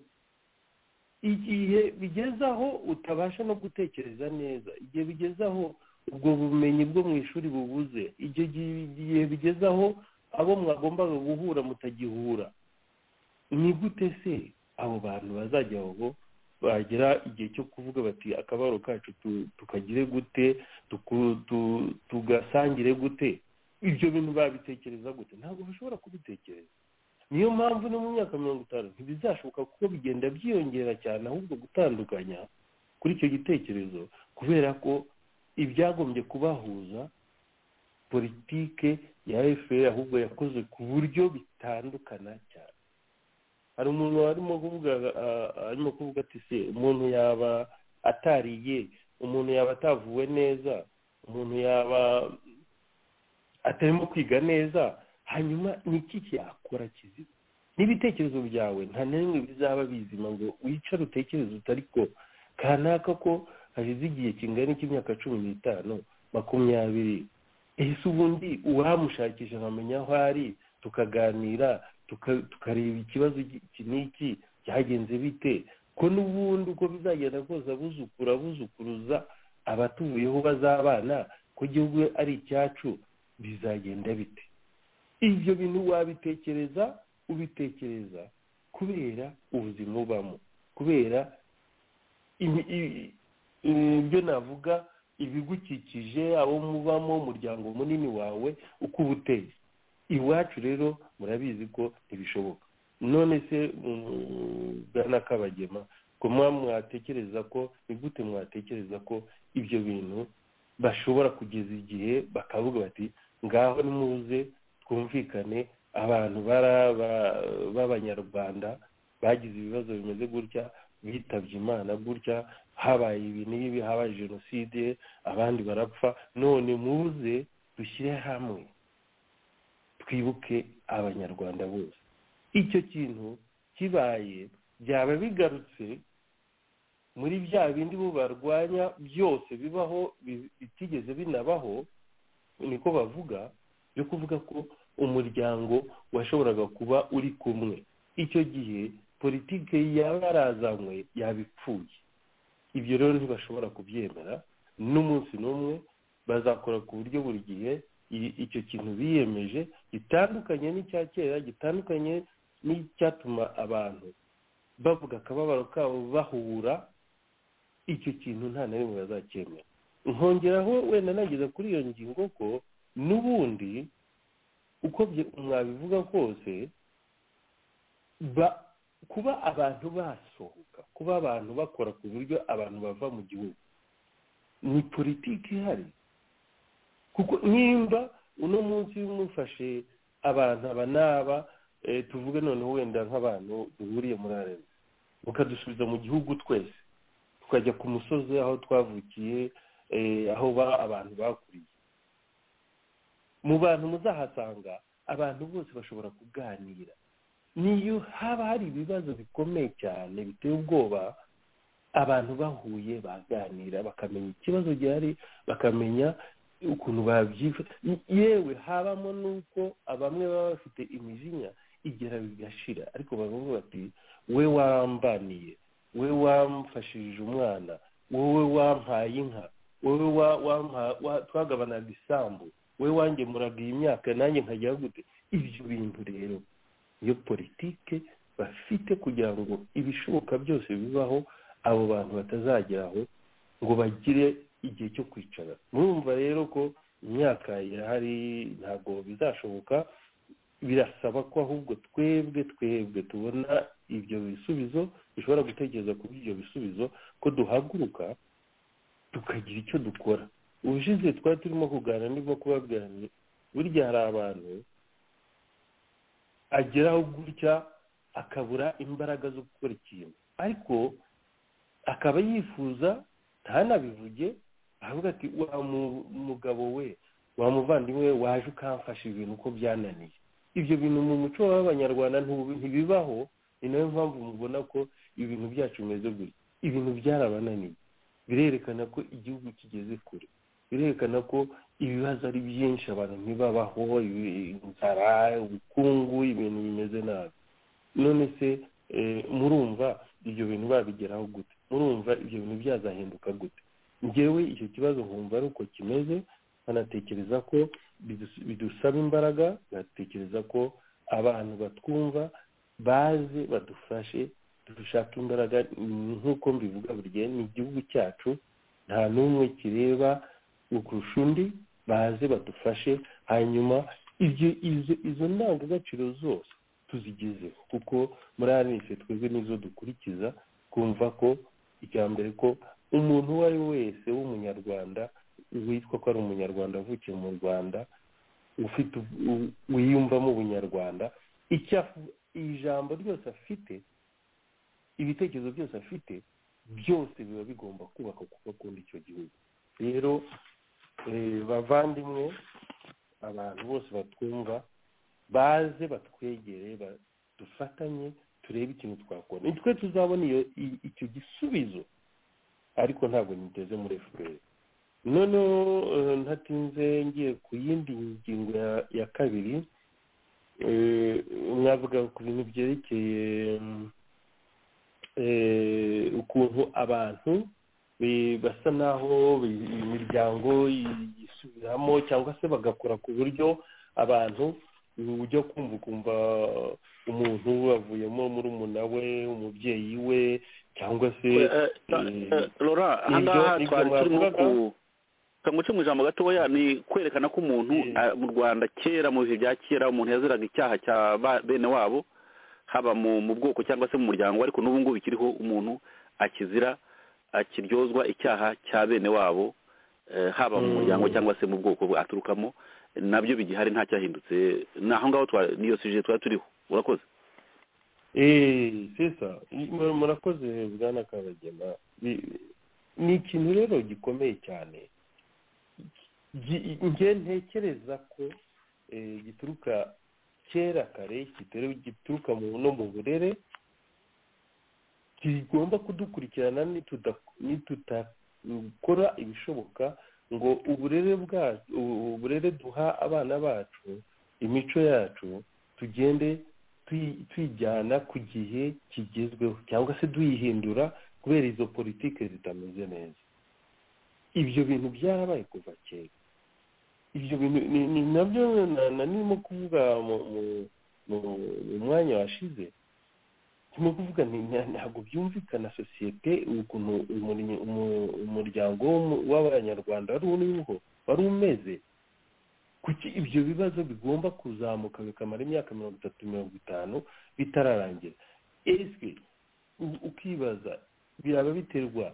igihe bigeze aho utabasha no gutekereza neza, igihe bigeze aho ubwo bumenyi bwo mu ishuri bubuze, igihe bigeze aho abo mwagombaga guhura mutagihura, ni gute se abo bantu bazajya aho bagera igihe cyo kuvuga bati akabaro kacu tukagire gute, tugasangire gute? Ibyo bintu babitekereza gute? Ntabwo bashobora kubitekereza. Niyo mpamvu no mu myaka 50 ntibizashoboka, kuko bigenda byiyongera cyane, ahubwo gutandukanya kuri icyo gitekerezo, kubera ko ibyagombye kubahuza politike ya FPR ahubwo yakoze ku buryo bitandukana cyane. Hari umuntu arimo kuvuga ati se umuntu yaba atariye, umuntu yaba atavuwe neza, umuntu yaba atarimo kwiga neza, hanyuma niki cyakora kiziba? N'ibitekerezo byawe nta n'imwe bizaba bizima ngo wicare utekereze utari ko kanaka ko hashize igihe kingana n'imyaka 15 20, ese ubundi uwamushakisha nkamenya aho ari, tukaganira, tukareba ikibazo iki n'iki cyagenze bite, ko n'ubundi uko bizagenda rwose abuzukuruza abatuvuyeho bazabana, ko igihugu ari icyacu, bizagenda bite? Ibyo bintu wabitekereza, ubitekereza kubera ubuzima ubamo, kubera ibyo navuga ibigukikije, abo mubamo, umuryango munini wawe uko ubuteye. Iwacu rero murabizi ko ntibishoboka. None se Bwana Kabagema, ko mwatekereza ko, ni gute mwatekereza ko ibyo bintu bashobora kugeza igihe bakavuga bati ngaho nimuze twumvikane, abantu b'abanyarwanda bagize ibibazo bimeze gutya, bitabye Imana gutya, habaye ibi n'ibi, habaye jenoside, abandi barapfa, none muze dushyire hamwe twibuke abanyarwanda bose. Icyo kintu kibaye byaba bigarutse muri bya bindi bo barwanya byose bibaho bitigeze binabaho, niko bavuga, byo kuvuga ko umuryango washoboraga kuba uri kumwe. Icyo gihe politiki yaba yarazanywe yabipfuye. Ibyo rero ntibashobora kubyemera n'umunsi n'umwe. Bazakora ku buryo buri gihe icyo kintu biyemeje gitandukanye n'icya kera, gitandukanye n'icyatuma abantu bavuga akababaro kabo bahura. Icyo kintu nta na rimwe bazacyemera. Nkongeraho wenda nageza kuri iyo ngingo ko n'ubundi uko mwabivuga kose kuba abantu basohoka, kuba abantu bakora ku buryo abantu bava mu gihugu ni politiki ihari. Kuko nimba uno munsi mufashe abantu aba n'aba tuvuge noneho wenda nk'abantu duhuriye muri arena mukadusubiza mu gihugu twese tukajya ku musozi aho twavukiye, aho abantu bakuriye, mu bantu muzahasanga abantu bose bashobora kuganira. Niyo haba hari ibibazo bikomeye cyane biteye ubwoba, abantu bahuye baganira bakamenya ikibazo gihari, bakamenya ukuntu babyifata. Yewe habamo nuko bamwe baba bafite imijinya igera bigashira, ariko bavuga bati we wambaniye, we wamfashije umwana, wowe wampaye inka, wowe twagabanaga isambu, we wangemuraga iyi myaka nanjye nkajya gute. Ibyo bintu rero iyo politike bafite kugira ngo ibishoboka byose bibaho, abo bantu batazageraho ngo bagire igihe cyo kwicara. Mwumva rero ko imyaka irahari, ntabwo bizashoboka. Birasaba ko ahubwo twebwe tubona ibyo bisubizo, bishobora gutekereza kuri ibyo bisubizo, ko duhaguruka tukagira icyo dukora. Ubushize twari turimo kuganira, ndimo kubabwira nti burya hari abantu ageraho gutya akabura imbaraga zo gukora ikintu, ariko akaba yifuza ntanabivuge, avuga ati wa mugabo we, wa muvandimwe waje ukamfasha ibintu uko byananiye. Ibyo bintu mu muco w'abanyarwanda ntibibaho. Ni nayo mpamvu mubona ko ibintu byacu bimeze gutya. Ibintu byarabananiye, birerekana ko igihugu kigeze kure, birerekana ko ibibazo ari byinshi, abantu ntibabaho, inzara, ubukungu, ibintu bimeze nabi. None se murumva ibyo bintu babigeraho gute? Murumva ibyo bintu byazahinduka gute? Njyewe icyo kibazo nkumva ari uko kimeze. Banatekereza ko bidusaba imbaraga, batekereza ko abantu batwumva baze badufashe, dushaka imbaraga. Nk'uko mbivuga buri gihe, ni igihugu cyacu, nta n'umwe kireba ukurusha undi. Baze badufashe, hanyuma izo ndangagaciro zose tuzigezeho, kuko muri aranise twebwe nizo dukurikiza, kumva ko icya mbere ko umuntu uwo ari we wese w'umunyarwanda witwa ko ari umunyarwanda avukiye mu Rwanda, ufite wiyumvamo ubunyarwanda, ijambo ryose afite, ibitekerezo byose afite, byose biba bigomba kubaka kuko akunda icyo gihugu. Rero bavandimwe, abantu bose batwumva baze batwegere, dufatanye, turebe ikintu twakora. Nitwe tuzabona icyo gisubizo, ariko ntabwo niteze muri FPR. Noneho ntatinze ngiye ku yindi ngingo ya kabiri, mwavuga ku bintu byerekeye ukuntu abantu basa naho imiryango yisubiramo cyangwa se bagakora ku buryo abantu ujya kumva umuntu avuyemo murumuna we, umubyeyi we, cyangwa se Laura, ahangaha twari turimo kanguce mu ijambo gatoya, ni kwerekana ko umuntu mu Rwanda kera, mu bihe bya kera, umuntu yaziraga icyaha cya bene wabo, haba mu bwoko cyangwa se mu muryango, ariko n'ubu ngubu bikiriho, umuntu akiryozwa icyaha cya bene wabo, haba mu muryango cyangwa se mu bwoko aturukamo. Nabyo bigihari, nta cyahindutse. Naho ngaho niyo suje twari turiho. Urakoze. Sesa, murakoze bwana Kabagema. Ni ikintu rero gikomeye cyane. Nge ntekereza ko gituruka kera kare, gituruka no mu burere, kigomba kudukurikirana nitutakora ibishoboka ngo uburere duha abana bacu imico yacu tugende tuyijyana ku gihe kigezweho cyangwa se tuyihindura kubera izo politike zitameze neza. Ibyo bintu byarabaye kuva kera. Ibyo bintu ni nabyo nanimo kuvuga mu mwanya washize. Turimo kuvuga ntabwo byumvikana sosiyete ukuntu umuryango w'abanyarwanda wari umeze. Kuki ibyo bibazo bigomba kuzamuka bikamara imyaka 30-50 bitararangira? Ese ukibaza biraba biterwa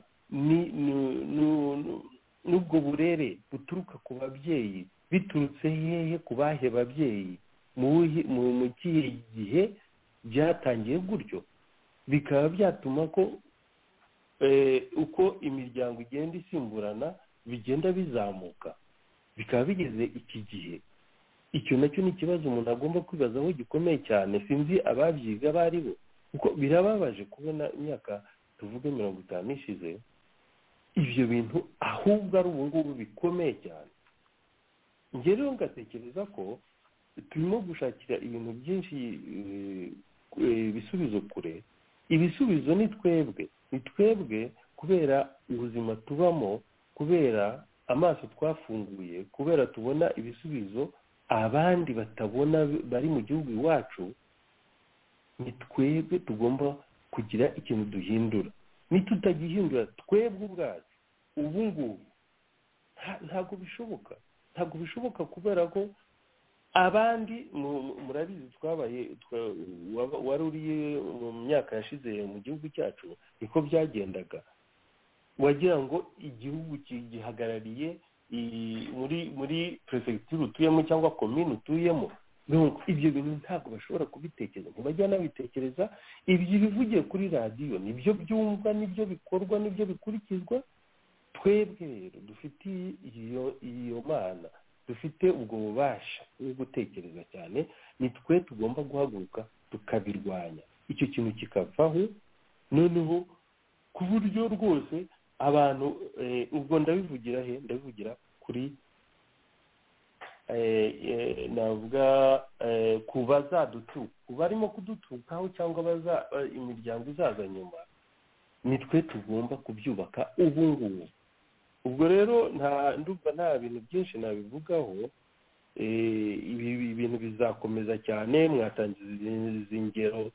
n'ubwo burere buturuka ku babyeyi, biturutse hehe ku bahe babyeyi, mu kihe gihe byatangiye gutyo? Bikaba byatuma ko uko imiryango igenda isimburana bigenda bizamuka, bikaba bigeze iki gihe. Icyo nacyo ni ikibazo umuntu agomba kwibazaho gikomeye cyane. Sinzi ababyiga baribo, kuko birababaje kubona imyaka tuvuge 50 ishize ibyo bintu ahubwo ari ubu ngubu bikomeye cyane. Njye rero ngatekereza ko turimo gushakira ibintu byinshi ibisubizo kure. Ibisubizo ni twebwe kubera ubuzima tubamo, kubera amaso twafunguye, kubera tubona ibisubizo abandi batabona bari mu gihugu iwacu. Ni twebwe tugomba kugira ikintu duhindura. Nitutagihindura twebwe ubwacu ubu ngubu ntabwo bishoboka kubera ko abandi murabizi wari uri mu myaka yashize mu gihugu cyacu niko byagendaga. Wagira ngo igihugu gihagarariye muri prefecture utuyemo cyangwa commune utuyemo. Ibyo bintu ntabwo bashobora kubitekereza, ntibajya nabitekereza. Ibyo bivugiye kuri radiyo nibyo byumva, nibyo bikorwa, nibyo bikurikizwa. Twebwe rero dufite iyo mana, dufite ubwo bubasha bwo gutekereza cyane. Ni twe tugomba guhaguruka tukabirwanya, icyo kintu kikavaho noneho ku buryo rwose abantu ubwo ndabivugira kuri navuga ku bazadutuka, ku barimo kudutukaho cyangwa imiryango izaza nyuma. Ni twe tugomba kubyubaka ubu ngubu. Ubwo rero nta bintu byinshi nabivugaho. Ibi bintu bizakomeza cyane. Mwatangiza izi ngero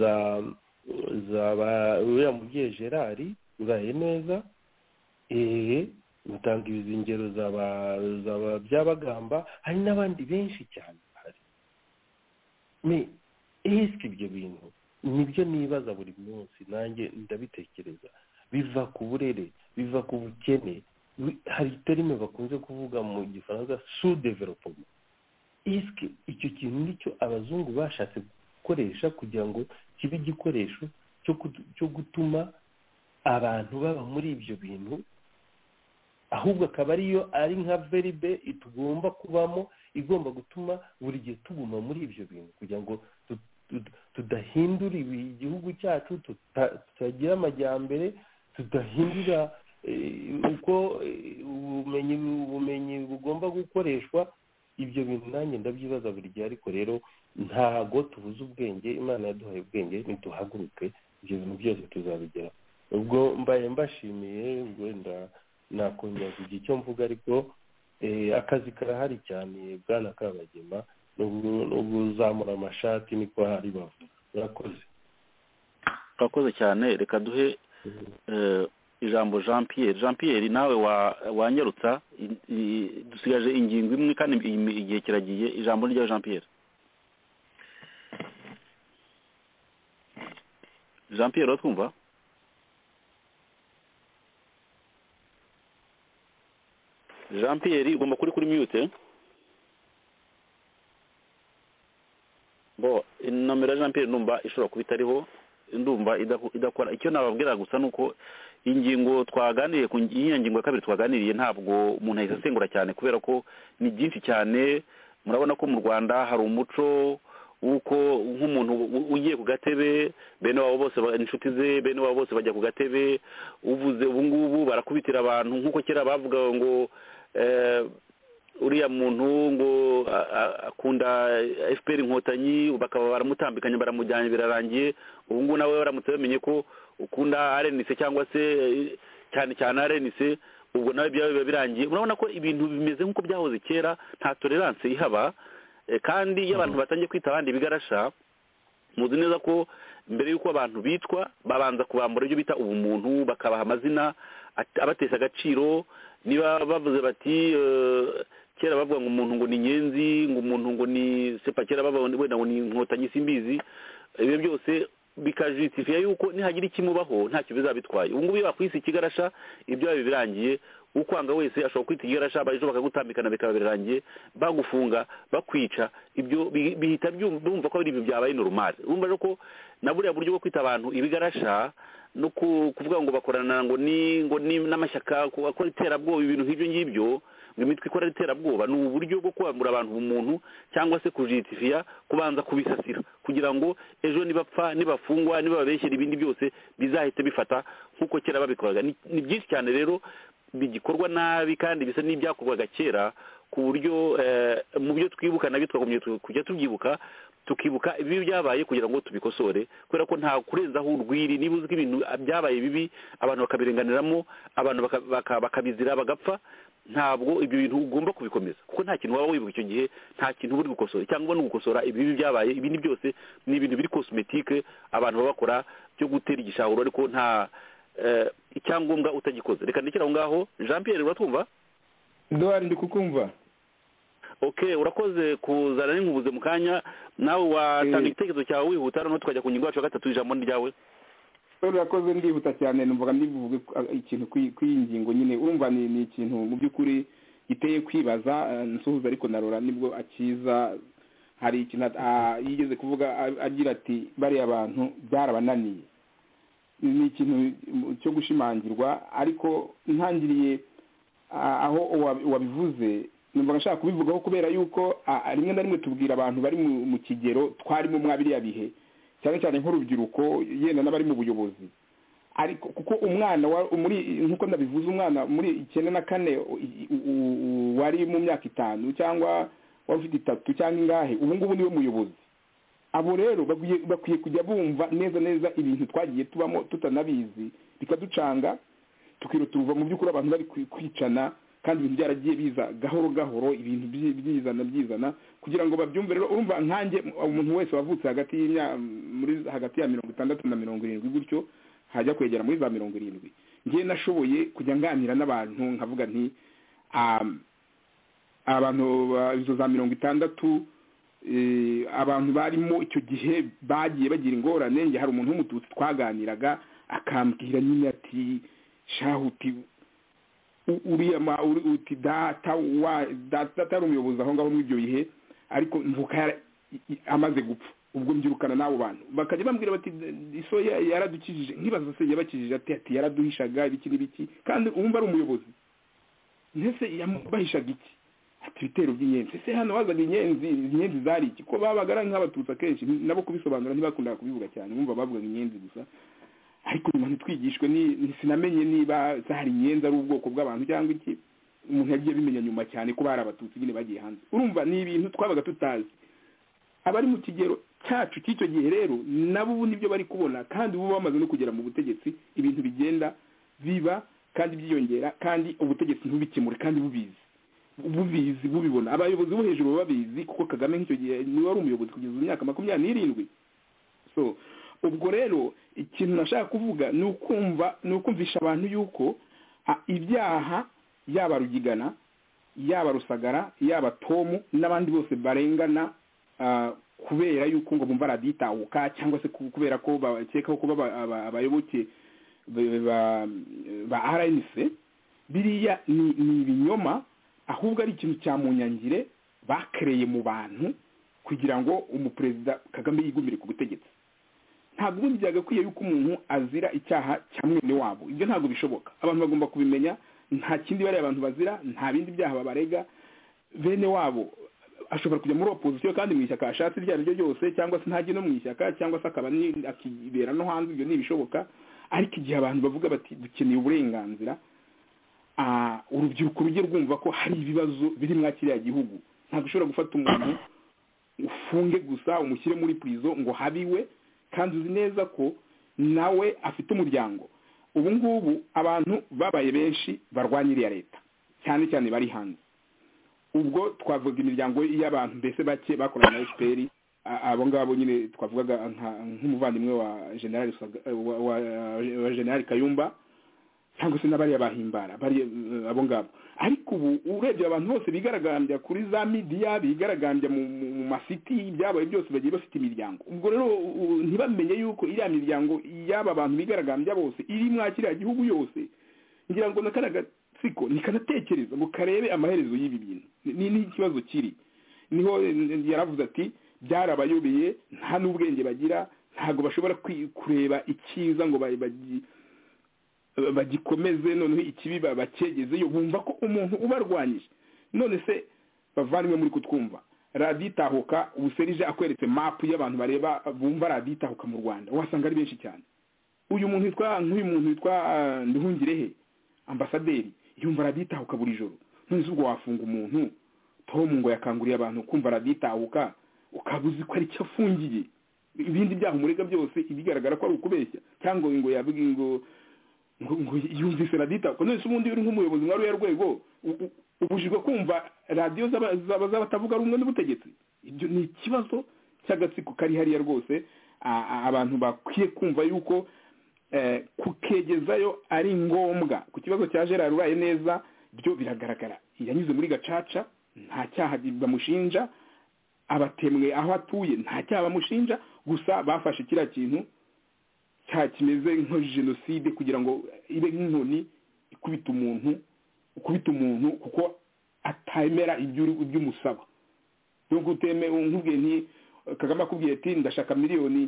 uriya mubyeyi Gerard uraye neza. Mutanga izi ngero zaba Byabagamba, hari n'abandi benshi cyane bahari. Ese ibyo bintu nibyo nibaza buri munsi, nanjye ndabitekereza. Biva ku burere, biva ku bukene. Hari terime bakunze kuvuga mu gifaransa sous-développement. Ese icyo kintu nicyo abazungu bashatse gukoresha kugira ngo kibe igikoresho cyo gutuma abantu baba muri ibyo bintu, ahubwo akaba ari nka verbe tugomba kubamo, igomba gutuma buri gihe tuguma muri ibyo bintu kugira ngo tudahindura igihugu cyacu, tutagira amajyambere, tudahindura uko ubumenyi bugomba gukoreshwa. Ibyo bintu nanjye ndabyibaza buri gihe, ariko rero ntago tubuze ubwenge. Imana yaduhaye ubwenge, nituhaguruke ibyo bintu byose tuzabigera. Ubwo mbaye mbashimiye, wenda nakongera kugira icyo mvuga, ariko akazi karahari cyane. Bwana Kabagema, n'ubuzamura amashati niko hari bavuga. Urakoze cyane. Reka duhe ijambo Jean Pierre nawe wanyarutsa. Dusigaje ingingo imwe kandi igihe kiragiye. Ijambo rya Jean Pierre. Twumva? Jean Pierre ugomba kuri mute. Nomero Jean Pierre numva ishobora kuba itariho, ndumva idakora. Icyo nababwira gusa nuko ingingo twaganiriye ku ngingo ya kabiri twaganiriye ntabwo umuntu ahise asengura cyane, kubera ko ni byinshi cyane. Murabona ko mu Rwanda hari umuco uko nk'umuntu ugiye ku gatebe, bene wabo bose inshuti ze bene wabo bose bajya ku gatebe. Uvuze ubu ngubu barakubitira abantu, nk'uko kera bavuga ngo uriya muntu ngo akunda FPR inkotanyi bakaba baramutambikanye baramujyanye birarangiye ubu ngubu nawe baramutse bamenye ko ukunda RNC cyangwa se cyane cyane RNC ubwo nawe byawe biba birangiye urabona ko ibintu bimeze nk'uko byahoze kera nta tolerance ihaba kandi iyo abantu batangiye kwita abandi bigarasha muzi neza ko mbere y'uko abantu bitwa babanza kubambura ibyo bita ubumuntu bakabaha amazina abatesha agaciro niba bavuze bati kera bavuga ngo umuntu ngo ni inyenzi ngo umuntu ngo ni sepa kera bavuga wenda ngo ni inkotanyi simbizi ibyo byose bikajustifia yuko nihagira ikimubaho ntacyo bizabitwaye ubu ngubu iyo bakwise ikigarasha ibyo biba birangiye ukwanga wese ashobora kwita ikigarasha abaje bakagutambikana bikaba birangiye bagufunga bakwica ibyo bihita byumva ko ari ibintu byabaye normal urumva ko na buriya buryo bwo kwita abantu ibigarasha no kuvuga ngo bakorana ngo ni n'amashyaka akora iterabwoba ibintu nk'ibyo ngibyo ngo imitwe ikora iterabwoba ni uburyo bwo kwambura abantu umuntu cyangwa se kujustifia kubanza kubisasira kugira ngo ejo nibapfa nibafungwa nibababeshyera ibindi byose bizahite bifata nk'uko kera babikoraga ni byinshi cyane rero bigikorwa nabi kandi bisa n'ibyakorwaga kera ku buryo mu byo twibuka nabyo twagumye kujya tubyibuka tukibuka ibi byabaye kugira ngo tubikosore kubera ko nta kurenzaho urwiri niba uzi ko ibintu byabaye bibi abantu bakabirenganiramo abantu bakabizira bagapfa ntabwo ibyo bintu ugomba kubikomeza kuko nta kintu waba wibuka icyo gihe nta kintu uri gukosora cyangwa no gukosora ibibi byabaye ibindi byose ni ibintu biri cosmetique abantu baba bakora byo gutera igishahuro ariko nta icyangombwa utagikoze reka ndekera aho ngaho Jean Pierre uratwumva Edouard ndi kukumva okay urakoze kuzana n'inkubuze mu kanya nawe watanga igitekerezo cyawe wihuta no tukajya ku ngingo yacu ya gatatu ijambo ryawe urakoze ndihuta cyane numvaga ndivuge ikintu kw'ingingo nyine urumva ni ikintu mu by'ukuri giteye kwibaza nsuhuza ariko narora nibwo akiza hari ikintu yigeze kuvuga agira ati bariya abantu byarabananiye ni ikintu cyo gushimangirwa ariko ntangiriye aho wabivuze numva nshaka kubivugaho kubera yuko rimwe na rimwe tubwira abantu bari mu kigero twarimo mwabiriya bihe cyane cyane nk'urubyiruko yenda n'abari mu buyobozi ariko kuko umwana muri nk'uko ndabivuze umwana muri 94 wari mu myaka 5 cyangwa wari ufite 3 cyangwa ingahe ubu ngubu niwe muyobozi abo rero bakwiye kujya bumva neza ibintu twagiye tubamo tutanabizi bikaducanga tukirutuva mu by'ukuri abantu bari kwicana kandi ibintu byaragiye biza gahoro ibintu byizana kugira ngo babyumve rero urumva nkanjye umuntu wese wavutse hagati ya 60 na 70 gutyo hajya kwegera muri za 70 ngiye nashoboye kujya nganira n'abantu nkavuga nti abantu izo za 60 abantu barimo icyo gihe bagiye bagira ingorane nge hari umuntu w'umututsi twaganiraga akambwira nyine ati shahuti uriya uti data ari umuyobozi aho ngaho muri ibyo bihe ariko mvuka amaze gupfa ubwo mbyirukana n'abo bantu bakajya bambwira bati iso yaradukijije nkibaza se yabakijije ati yaraduhishaga ibiki n'ibiki kandi uwumva ari umuyobozi ndetse yamubahishaga iki ati ibitero by'inyenzi se hano wazaga inyenzi zari iki ko babaga ari nk'abatutsi akenshi nabo kubisobanura ntibakundaga kubivuga cyane bumva bavugaga inyenzi gusa ariko nyuma ntitwigishwe sinamenye niba zahari inyenzi ari ubwoko bw'abantu cyangwa iki umuntu yagiye bimenya nyuma cyane ko bari abatutsi nyine bagiye hanze urumva ni ibintu twabaga tutazi abari mu kigero cyacu cy'icyo gihe rero nabo ubu nibyo bari kubona kandi ubu bamaze no kugera mu butegetsi ibintu bigenda biba kandi byiyongera kandi ubutegetsi ntubikemure kandi bubizi bubibona abayobozi bo hejuru babizi kuko Kagame nk'icyo gihe niwe wari umuyobozi kugeza imyaka 27 so ubwo rero ikintu nashaka kuvuga ni ukumvisha abantu yuko ibyaha yaba Rugigana yaba Rusagara yaba Tomu n'abandi bose barengana kubera yuko ngo bumva raditahuka cyangwa se kubera ko bakekaho kuba abayoboke ba RNC biriya ni ibinyoma ahubwo ari ikintu cya munyangire bakereye mu bantu kugira ngo umuperezida Kagame yigumire ku butegetsi ntabwo ubundi byagakwiye yuko umuntu azira icyaha cya mwene wabo ibyo ntabwo bishoboka abantu bagomba kubimenya nta kindi bari abantu bazira nta bindi byaha babarega bene wabo ashobora kujya muri opposition kandi mu ishyaka ashatse iryo ari ryo ryose cyangwa se ntajye no mu ishyaka cyangwa se akaba akibera no hanze ibyo ntibishoboka ariko igihe abantu bavuga bati dukeneye uburenganzira urubyiruko rujye rwumva ko hari ibibazo biri mwa kiriya gihugu. Ntabwo ushobora gufata umuntu ufunge gusa umushyire muri prison ngo habiwe, kandi uzi neza ko nawe afite umuryango. Ubu ngubu abantu babaye benshi barwanya iriya leta, cyane cyane bari hanze. Ubwo twavuga imiryango y'abantu mbese bake bakorana na FPR, abo ngabo nyine twavugaga nk'umuvandimwe wa General Kayumba, cyangwa se n'abari abahimbara bari abo ngabo. Ariko ubu urebye abantu bose bigaragambya kuri za media, bigaragambya mu masiti, byabaye byose bagiye bafite imiryango. Ubwo rero ntibamenye yuko iriya miryango y'aba abantu bigaragambya bose iri mwakiriya gihugu yose, ngira ngo nakanagasiko nikanatekereza ngo karebe amaherezo y'ibi bintu ni ikibazo kiri. Niho yaravuze ati byarabayobeye, nta n'ubwenge bagira, ntago bashobora kureba ikiza ngo bagikomeze, noneho ikibi bakegezeyo, bumva ko umuntu ubarwanyije. None se bavanywe muri kutwumva, Radio Itahuka ubuserije akweretse map y'abantu bareba bumva Radio Itahuka mu Rwanda, wasanga ari benshi cyane. Uyu muntu witwa Nduhungirehe ambasaderi yumva Radio Itahuka buri joro. None ubwo wafunga umuntu Tom ngo yakanguriye abantu kumva Radio Itahuka, ukabuzi ko ari cyo afungiye, ibindi byaho murega byose ibigaragara ko ari ukubeshya, cyangwa ngo yabwiye ngo yumvise Radio Itahuka. None ubundi uri nk'umuyobozi mwari y'urwego ubujijwe kumva radio z'abatavuga rumwe n'ubutegetsi. Ibyo ni ikibazo cy'agatsiko kari hariya rwose. Abantu bakwiye kumva yuko kukegezayo ari ngombwa. Ku kibazo cya Gerard uraye neza byo biragaragara, yanyuze muri gacaca, nta cyaha bamushinja, abatemwe aho atuye nta cyaha bamushinja, gusa bafashe kiriya kintu kimeze nko genocide kugira ngo ibe nk'inkoni ikubita umuntu kuko atemera ibyo umusaba. Nubwo uteme nkubwiye nti Kagame akubwiye ati ndashaka miliyoni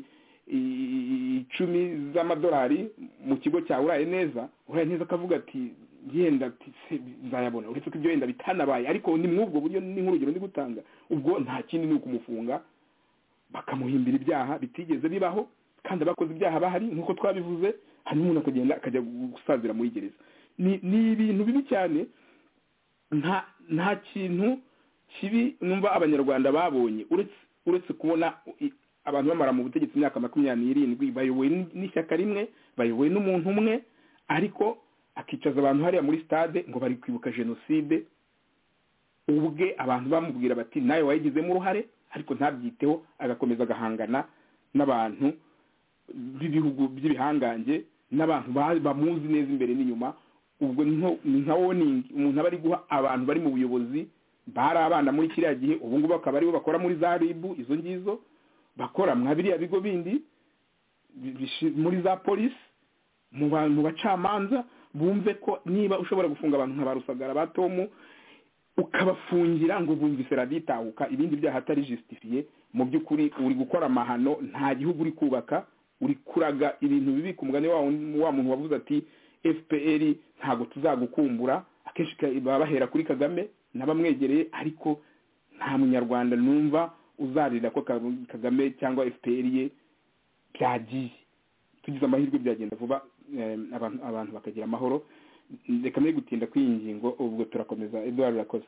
10 z'amadolari mu kigo cya uraye neza akavuga ati yenda nzayabona, uretse ko ibyo yenda bitanabaye, ariko ni mwubwo buryo ni nk'urugero ndi gutanga. Ubwo nta kindi ni ukumufunga bakamuhimbira ibyaha bitigeze bibaho, kandi abakoze ibyaha bahari nk'uko twabivuze, hanyuma umuntu akagenda akajya gusazira muri gereza. Ni ibintu bibi cyane. Nta kintu kibi numva abanyarwanda babonye uretse kubona abantu bamara mu butegetsi imyaka 27 bayobowe n'ishyaka rimwe, bayobowe n'umuntu umwe, ariko akicaza abantu hariya muri stade ngo bari kwibuka genocide. Ubwe abantu bamubwira bati nawe wayigizemo uruhare, ariko ntabyiteho, agakomeza agahangana n'abantu b'ibihugu by'ibihangange, n'abantu bamuzi neza imbere n'inyuma. Ubwo ni nka warning umuntu aba ari guha abantu bari mu buyobozi, bari abana muri kiriya gihe, ubu ngubu bakaba aribo bakora muri za RIB, izo ngizo bakora mwabiriya bigo bindi muri za polisi, mu bacamanza, bumve ko niba ushobora gufunga abantu nka barusagara ba Tom ukabafungira ngo bumvise Radio Itahuka, ibindi byaha atari justifiye, mu by'ukuri uri gukora amahano, nta gihugu uri kubaka, uri kuraga ibintu bibi. Ku mugani wa muntu wavuze ati FPR ntago tuzagukumbura, akenshi baba bahera kuri Kagame n'abamwegereye, ariko nta munyarwanda numva uzarira ko Kagame cyangwa FPR ye byagiye. Tugize amahirwe byagenda vuba, abantu bakagira amahoro. Reka mbere gutinda kuri iyi ngingo, ubwo turakomeza. Edouard urakoze.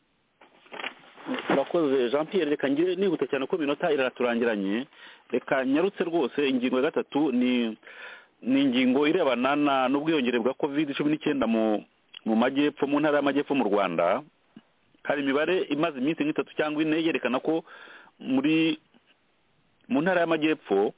Urakoze Jean Pierre, reka ngire nihuta cyane ko minota iraturangiranye. Reka nyarutse rwose. Ingingo ya gatatu ni ingingo irebana n'ubwiyongere bwa COVID-19 mu majyepfo, mu ntara y'amajyepfo mu Rwanda. Hari imibare imaze iminsi nk'itatu cyangwa 4 yerekana ko mu ntara y'amajyepfo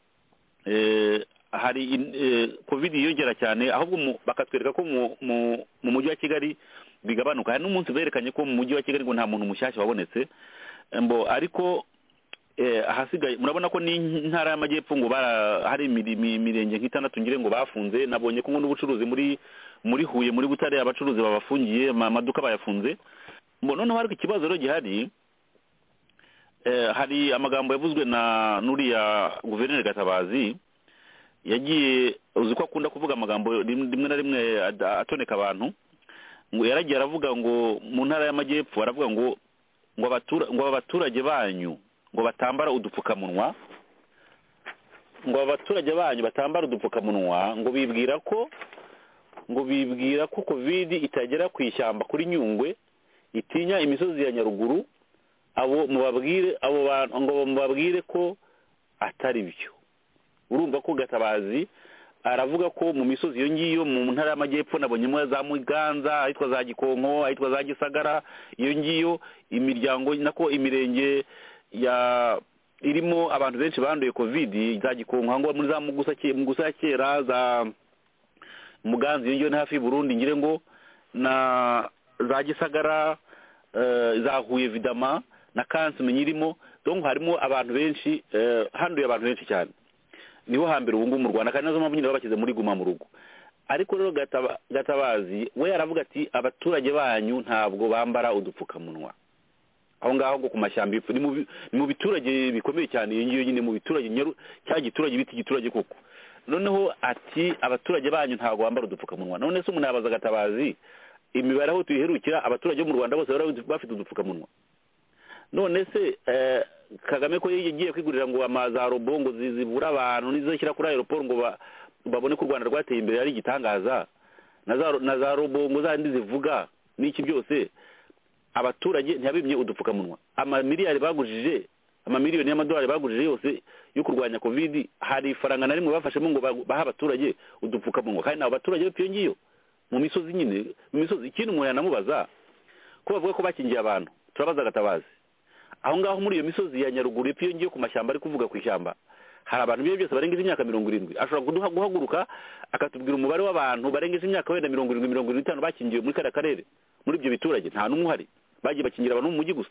hari COVID yiyongera cyane, ahubwo bakatwereka ko mu mujyi wa Kigali bigabanuka. Hari n'umunsi berekanye ko mu mujyi wa Kigali ngo nta muntu mushyashya wabonetse, ariko ahasigaye murabona ko ni ntara y'amajyepfo ngo hari imirenge nk'itandatu ngire ngo bafunze. Nabonye ko n'ubucuruzi muri Huye, muri Butare, abacuruzi babafungiye, amaduka bayafunze. Noneho hari ikibazo rero gihari. Hari amagambo yavuzwe na nuriya Guverineri Gatabazi, yagiye uzi ko akunda kuvuga amagambo rimwe na rimwe atoneka abantu. Ngo yaragiye aravuga ngo mu ntara y'amajyepfo aravuga ngo abaturage banyu ngo batambara udupfukamunwa, ngo abaturage banyu batambara udupfukamunwa, ngo bibwira ko ngo bibwira ko covid itagera ku ishyamba kuri Nyungwe, itinya imisozi ya Nyaruguru. Abo bantu ngo mubabwire ko atari byo. Urumva ko Gatabazi aravuga ko mu misozi iyo ngiyo mu ntara y'amajyepfo nabonyemo za Muganza, ahitwa za Gikonko, ahitwa za Gisagara, iyo ngiyo imiryango nako imirenge ya irimo abantu benshi banduye covid, za Gikonko ngo muri za Mugusa kera, za Muganza iyo ngiyo ni hafi Burundi ngire ngo, na za Gisagara, za Huye vidama na Kansume nyirimo. Donc harimo abantu benshi, handuye abantu benshi cyane. Niho hambere ubu ngubu mu Rwanda, kandi nazo mpamvu nyine babakize muri guma mu rugo. Ariko rero Gatabazi we yaravuga ati abaturage banyu ntabwo bambara udupfukamunwa. Aho ngaho ngo ku mashyamba ifu ni mu biturage bikomeye cyane, iyo ngiyo nyine mu biturage cya giturage biti giturage koko. Noneho ati abaturage banyu ntabwo bambara udupfukamunwa. None se umuntu yabaza Gatabazi imibare aho tuyiherukira, abaturage bo mu Rwanda bose bafite udupfukamunwa. None se Kagame ko yagiye kwigurira ngo amaza robongo zivura abantu nizoshyira kuri aeroport ngo babone ko u Rwanda rwateye imbere ari igitangaza, na za robongo zandi zivuga n'iki byose, abaturage ntiyabimye udupfukamunwa. Amamiliyari bagujije, amamiliyoni y'amadolari bagujije yose yo kurwanya covid, hari ifaranga na rimwe bafashemo ngo baha abaturage udupfukamunwa. Kandi nabo abaturage bapfiye ngiyo mu misozi nyine, mu misozi. Ikintu umuntu yanamubaza ko bavuga ko bakingiye abantu, turabaza Gatabazi aho ngaho muri iyo misozi ya Nyaruguru epfo ngiye ku mashyamba ari kuvuga ku ishyamba, hari abantu biyo byose barengeje imyaka 70. Ashobora guhaguruka akatubwira umubare w'abantu barengeje imyaka wenda 70-75 bakingiye muri kara karere, muri ibyo biturage nta numwe uhari. Bagiye bakingira abantu mu mujyi gusa,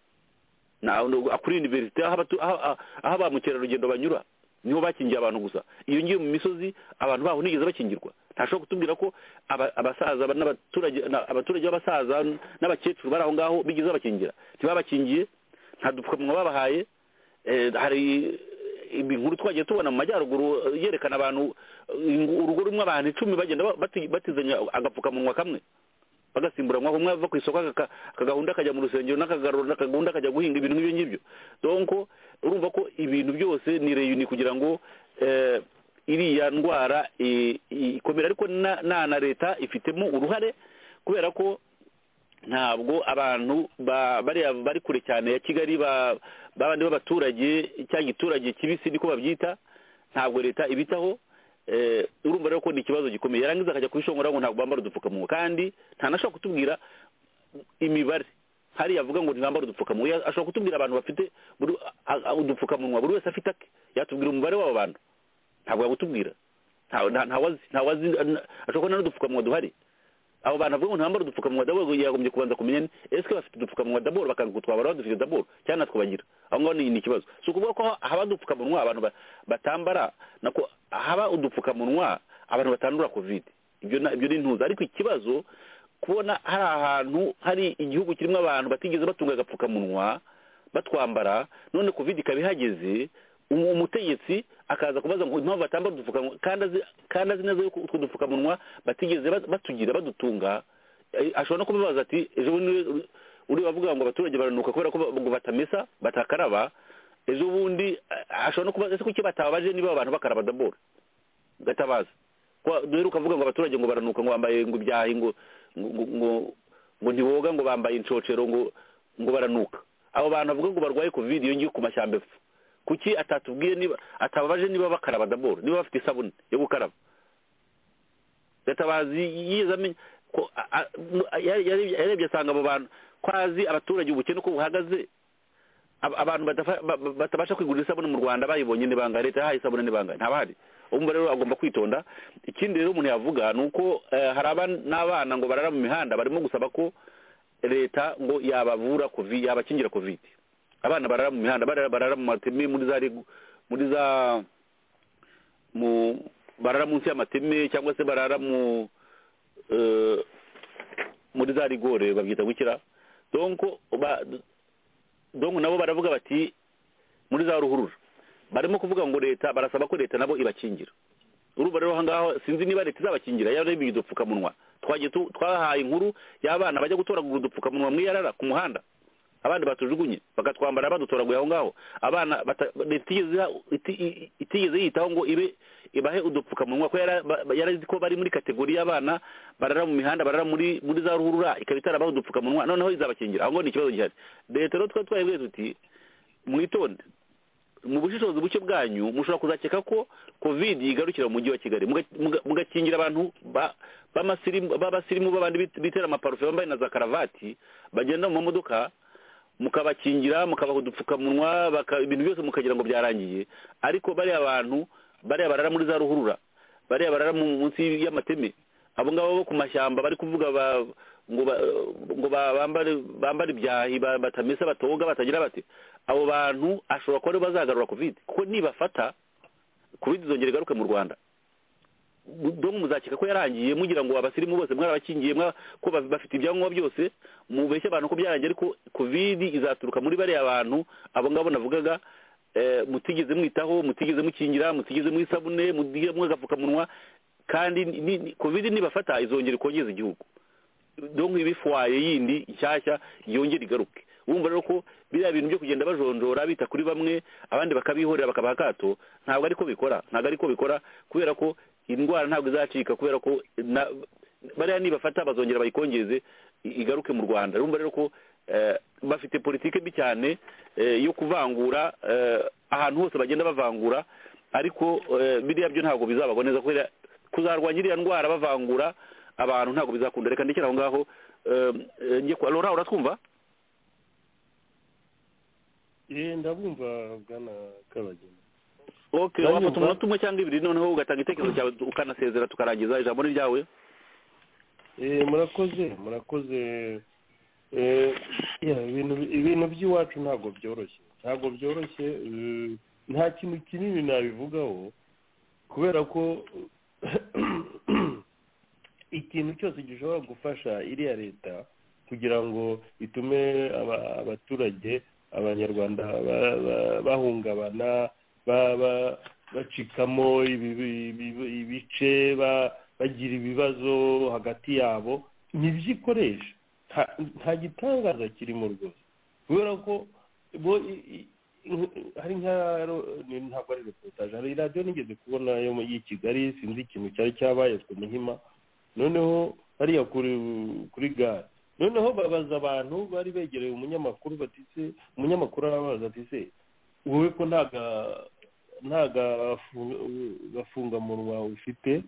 na kuri university aho ba mukerarugendo banyura niho bakingiye abantu gusa. Iyo ngiye mu misozi abantu baho nigeze bakingirwa. Ntashobora kutubwira ko abasaza abaturage b'abasaza n'abakecuru bari aho ngaho bigeze bakingira, ntibabakingiye, nta dupfukamunwa babahaye. Hari inkuru twagiye tubona mu majyaruguru yerekana abantu, urugo rumwe abantu 10 bagenda batizanya agapfukamunwa kamwe, bagasimburanwa, umwe ava ku isoko akagahunda kajya mu rusengero, n'akagahunda kajya guhinga, ibintu nk'ibyo ngibyo. Donc urumva ko ibintu byose ni reuni kugira ngo iriya ndwara ikomera. Ariko na leta ifitemo uruhare, kubera ko ntabwo abantu bari kure cyane ya Kigali babandi b'abaturage, cya giturage kibisi niko babyita, ntabwo leta ibitaho. Urumva rero ko ni ikibazo gikomeye. Yarangiza akajya kubishongora ngo ntabwo bambara udupfukamunwa, kandi ntanashobora kutubwira imibare. Hari yavuga ngo ntibambara udupfukamunwa, ashobora kutubwira abantu bafite udupfukamunwa, buri wese afite ake, yatubwira umubare w'abo bantu, ntabwo yagutubwira. Ntawazi ashobora kubona n'udupfukamunwa duhari. Abo bantu bavuga ngo ntibambara udupfukamunwa, d'abord yagombye kubanza kumenya est-ce que bafite udupfukamunwa d'abord, bakagutwabara badufite d'abord cyane twabagira. Aho ngaho ni ikibazo. So kuvuga ko haba udupfukamunwa abantu batambara, nako haba udupfukamunwa abantu batandura covid, ibyo ni ntuza. Ariko ikibazo kubona hari ahantu hari igihugu kirimo abantu batigeze batunga agapfukamunwa batwambara, none covid ikabihageze, umutegetsi akaza kubaza ngo impamvu batambara udupfukamunwa, kandi azi neza yuko utwo dupfukamunwa batigeze batugira badutunga. Ashobora no kubibaza ati ejo uri bavuga ngo abaturage baranuka kubera ko batamesa batakaraba, ejo bundi ashobora no kubaza ese kuki batabaje niba abantu bakaraba d'abord. Gatabazi ko duheruka avuga ngo abaturage ngo baranuka, ngo bambaye ngo ibyahi, ngo ntiboga, ngo bambaye incocero, ngo baranuka. Abo bantu bavuga ngo barwaye covid iyo ngiye ku mashyamba epfo, kuki atatubwiye niba atabaje niba bakaraba d'abord, niba bafite isabune yo gukaraba? Gatabazi yizamenye ko yarebye asanga abo bantu kwazi abaturage ubukene ko buhagaze, abantu batabasha kwigurira isabune mu Rwanda bayibonye ni banga, leta yahaye isabune ni banga, ntabahari. Umva rero agomba kwitonda. Ikindi rero umuntu yavuga nuko hari n'abana ngo barara mu mihanda, barimo gusaba ko leta ngo yabavura covid, yabakingira covid. Abana barara mu mihanda, barara mu mateme, barara munsi y'amateme, cyangwa se barara muri za rigore babyita gukira. Donc nabo baravuga bati muri za ruhurura, barimo kuvuga ngo leta, barasaba ko leta nabo ibakingira. Urumva rero hangaho sinzi niba leta izabakingira, yarebye udupfukamunwa. Twahaye inkuru y'abana bajya gutoragura udupfukamunwa mwiyarara ku muhanda, abandi batujugunye bakatwambara badutoraguye aho ngaho abana itigeze yitaho ngo ibahe udupfukamunwa ko yarazi ko bari muri kategori y'abana barara mu mihanda barara muri za ruhurura ikaba itarabaho udupfukamunwa noneho izabakingira aho ngo ni ikibazo gihari. leta rero twebwe tuti mwitonde mu bushishozi buke bwanyu mushobora kuzakeka ko covid igarukira mu mujyi wa Kigali mugakingira abantu b'abasirimu b'abandi bitera amaparufe bambaye na za karavati bagenda mu modoka mukabakingira mukabaha udupfukamunwa ibintu byose mukagira ngo byarangiye, ariko bariya abantu barara muri za ruhurura bariya barara munsi y'amateme abo ngabo bo ku mashyamba bari kuvuga ngo bambare ibyahi batamesa batoga batagira bate, abo bantu ashobora kuba bazagarura covid kuko nibafata covid izongera igaruke mu Rwanda. donc muzakeka ko yarangiye mugira ngo abasirimu bose mwarabakingiye ko bafite ibyangombwa byose mubeshye abantu ko byarangiye, ariko covid izaturuka muri bariya abantu abo ngabo navugaga mutigeze mwitaho mutigeze mukingira mutigeze mwisabune mudigeze mwagapfukamunwa, kandi covid nibafata izongera ikongeza igihugu, donc ibifwaye yindi nshyashya yongera igaruke. Wumva rero ko biriya bintu byo kugenda bajonjora bita kuri bamwe abandi bakabihorera bakabaha akato ntabwo ariko bikora kubera ko indwara ntabwo izacika, kubera ko bariya nibafata bazongera bayikongeze igaruke mu Rwanda. Urumva rero ko bafite politike mbi cyane yo kuvangura ahantu hose bagenda bavangura, ariko biriya byo ntabwo bizababoneza kubera kuzarwanya iriya ndwara bavangura abantu ntabwo bizakunda. Reka ndekera aho ngaho njye kwa Laura uratwumva? ndabumva bwana Kabagema. Okay, wafata umunota umwe cyangwa ibiri noneho ugatanga itekerezo cyawe ukanasezera tukarangiza ijambo ni ryawe. murakoze ibintu by'iwacu ntabwo byoroshye nta kintu kinini nabivugaho kubera ko ikintu cyose gishobora gufasha iriya leta kugira ngo itume abaturage abanyarwanda bahungabana bacikamo ibice bagira ibibazo hagati yabo ntibyikoresha, nta gitangaza kirimo rwose kubera ko hari ntabwo ari reportage, hari radiyo nigeze kubona yo muri Kigali sinzi ikintu cyari cyabaye ku Muhima, noneho hariya kuri gare noneho babaza abantu bari begereye umunyamakuru arabaza ati se wowe ko nta gafungamunwa ufite?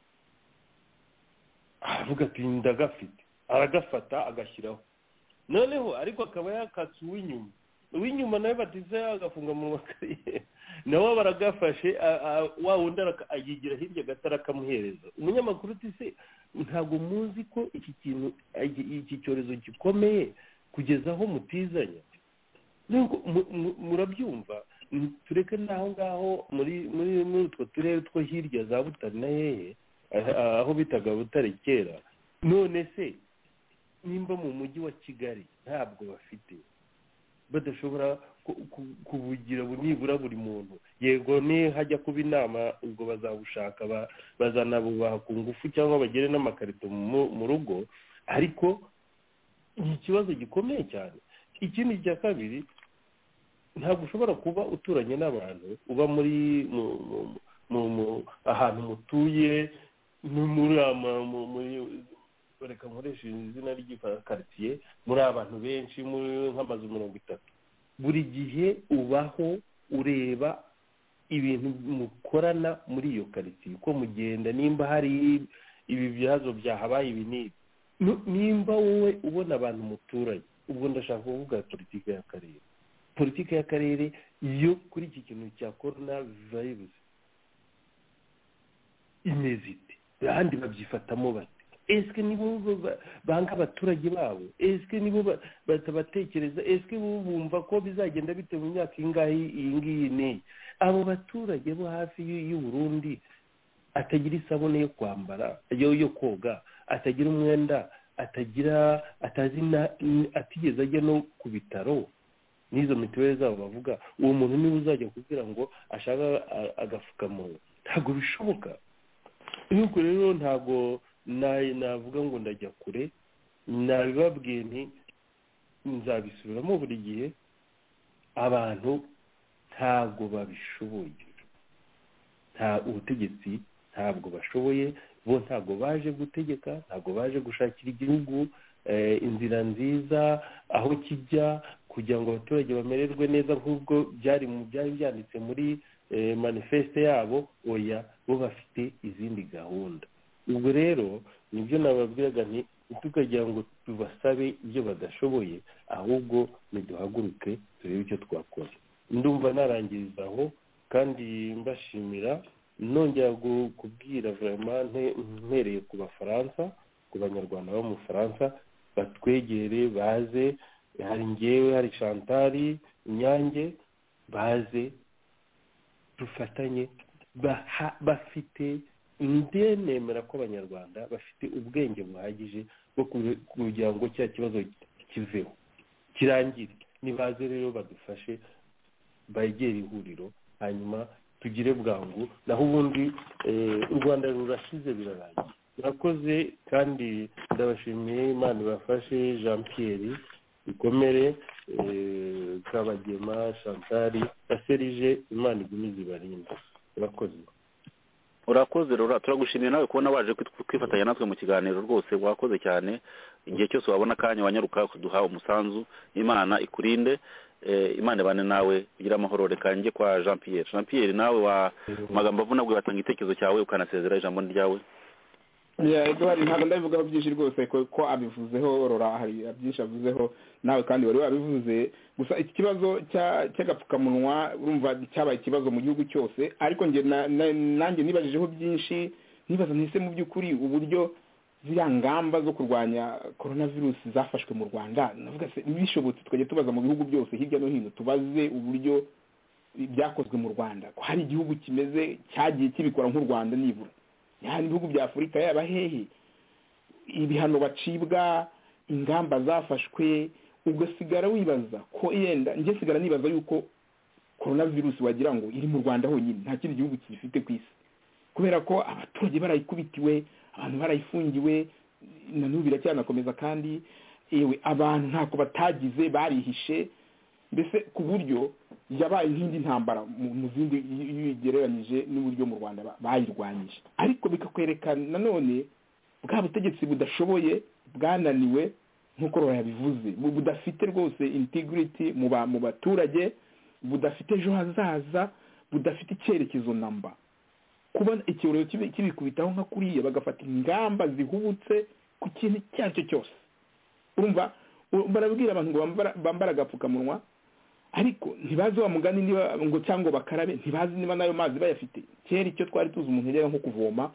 aravuga ati ndagafite, aragafata agashyiraho, noneho ariko akaba yakatse uw'inyuma nawe batize agafungamunwa kariye nawe baragafashe wa wundi ayigira hirya gato arakamuhereza. umunyamakuru ati se ntabwo muzi ko iki cyorezo gikomeye kugeza aho mutizanya? murabyumva, tureke n'aho ngaho muri utwo turere two hirya za Butare na hehe aho bitaga Butare kera, none se nimba mu mujyi wa Kigali ntabwo badashobora kubugira nibura buri muntu, yego ni hajya kuba inama ubwo bazabushaka bazanabubaha ku ngufu cyangwa bagere n'amakarito mu rugo, ariko ni ikibazo gikomeye cyane. Ikindi cya kabiri, ntabwo ushobora kuba uturanye n'abantu uba muri ahantu mutuye muri reka nkoresha izina ry'ikaritsiye, muri abantu benshi nk'amazu 30, buri gihe ubaho ureba ibintu mukorana muri iyo karitsiye uko mugenda, nimba hari ibi bibazo byahabaye ibi n'ibi, nimba wowe ubona abantu muturanye, ubwo ndashaka kuvuga politiki y'akarere yo kuri iki kintu cya corona virus imeze ite, ahandi babyifatamo bate? Eske nibo banga abaturage babo? Eske nibo batabatekereza? Eske bo bumva ko bizagenda bite mu myaka ingahe iyi ngiyi ne? Abo baturage bo hafi y'u Burundi atagira isabune yo kwambara yo koga, atagira umwenda, atigeze ajya no ku bitaro n'izo mituweli zabo bavuga, uwo muntu niwe uzajya kugira ngo ashaka agafukamunwa? Ntabwo bishoboka. Nuko rero ntabwo navuga ngo ndajya kure, nabibabwiye nti nzabisubiramo buri gihe, abantu ntabwo babishoboye, ubutegetsi ntabwo bashoboye, bo ntabwo baje gutegeka, ntabwo baje gushakira igihugu inzira nziza aho kijya kugira ngo abaturage bamererwe neza nk'ubwo byari byanditse muri manifeste yabo. Oya, bo bafite izindi gahunda. ubwo rero nibyo nababwiraga nti tukagira ngo tubasabe ibyo badashoboye, ahubwo niduhaguruke turebe icyo twakora. Ndumva narangiriza aho kandi mbashimira, nongera kubwira vraiment mpereye ku Bafaransa, ku Banyarwanda bo mu Faransa, batwegere baze, hari njyewe, hari Chantal Inyange, baze dufatanye. Bafite nemera ko Abanyarwanda bafite ubwenge buhagije bwo kugira ngo cya kibazo kiveho kirangire. Nibaze rero badufashe, bagere ihuriro, hanyuma tugire bwangu, naho ubundi u Rwanda rurashize birarangiye. Murakoze kandi ndabashimiye. Imana ibafashe. Jean Pierre Ikomere, Kabagema, Chantal na Serge, Imana igumize ibarinde. Urakoze rero, turagushimiye nawe kubona waje kwifatanya natwe mu kiganiro. Rwose wakoze cyane. Igihe cyose wabona akanya wanyaruka kuduha umusanzu. Imana ikurinde, Imana ibane nawe, ugira amahoro. Reka njye kwa Jean Pierre. Jean Pierre, nawe wa magambo avunagwe batanga igitekerezo cyawe ukanasezera ijambo ryawe. Edouard, ntabwo ndabivugaho byinshi rwose ko abivuzeho. Rora hari byinshi avuzeho, nawe kandi wari wabivuze. Gusa iki kibazo cy'agapfukamunwa urumva cyabaye ikibazo mu gihugu cyose, ariko nanjye nibajijeho byinshi, nibaza ntise mu by'ukuri uburyo ziriya ngamba zo kurwanya coronavirus zafashwe mu Rwanda. Navuga se bishobotse tukajya tubaza mu bihugu byose hirya no hino, tubaze uburyo byakozwe mu Rwanda, ko hari igihugu kimeze cyagiye kibikora nk'u Rwanda nibura. Yani ibihugu bya Afurika yaba hehe ibihano bacibwa, ingamba zafashwe, ugasigara wibaza ko yenda njye sigara nibaza yuko coronavirus wagira ngo iri mu Rwanda honyine, nta kindi gihugu kifite ku isi, kubera ko abaturage barayikubitiwe, abantu barayifungiwe, na n'ubu biracyanakomeza, kandi ewe abantu ntako batagize, barihishe, mbese ku buryo yabaye nk'indi ntambara mu zindi yigereranyije n'uburyo mu Rwanda bayirwanyije. Ariko bikakwerekana nanone bwa butegetsi budashoboye, bwananiwe, nk'uko Rora yabivuze, budafite rwose integrity mu baturage, budafite ejo hazaza, budafite icyerekezo namba. Kuba icyorezo kibikubitaho nka kuriya, bagafata ingamba zihubutse ku kintu icyo ari cyo cyose. Urumva barabwira abantu ngo bambara agapfukamunwa, ariko ntibazi wa mugani niba ngo cyangwa bakarabe, ntibazi niba nayo mazi bayafite. Kera icyo twari tuzi, umuntu yajyaga nko kuvoma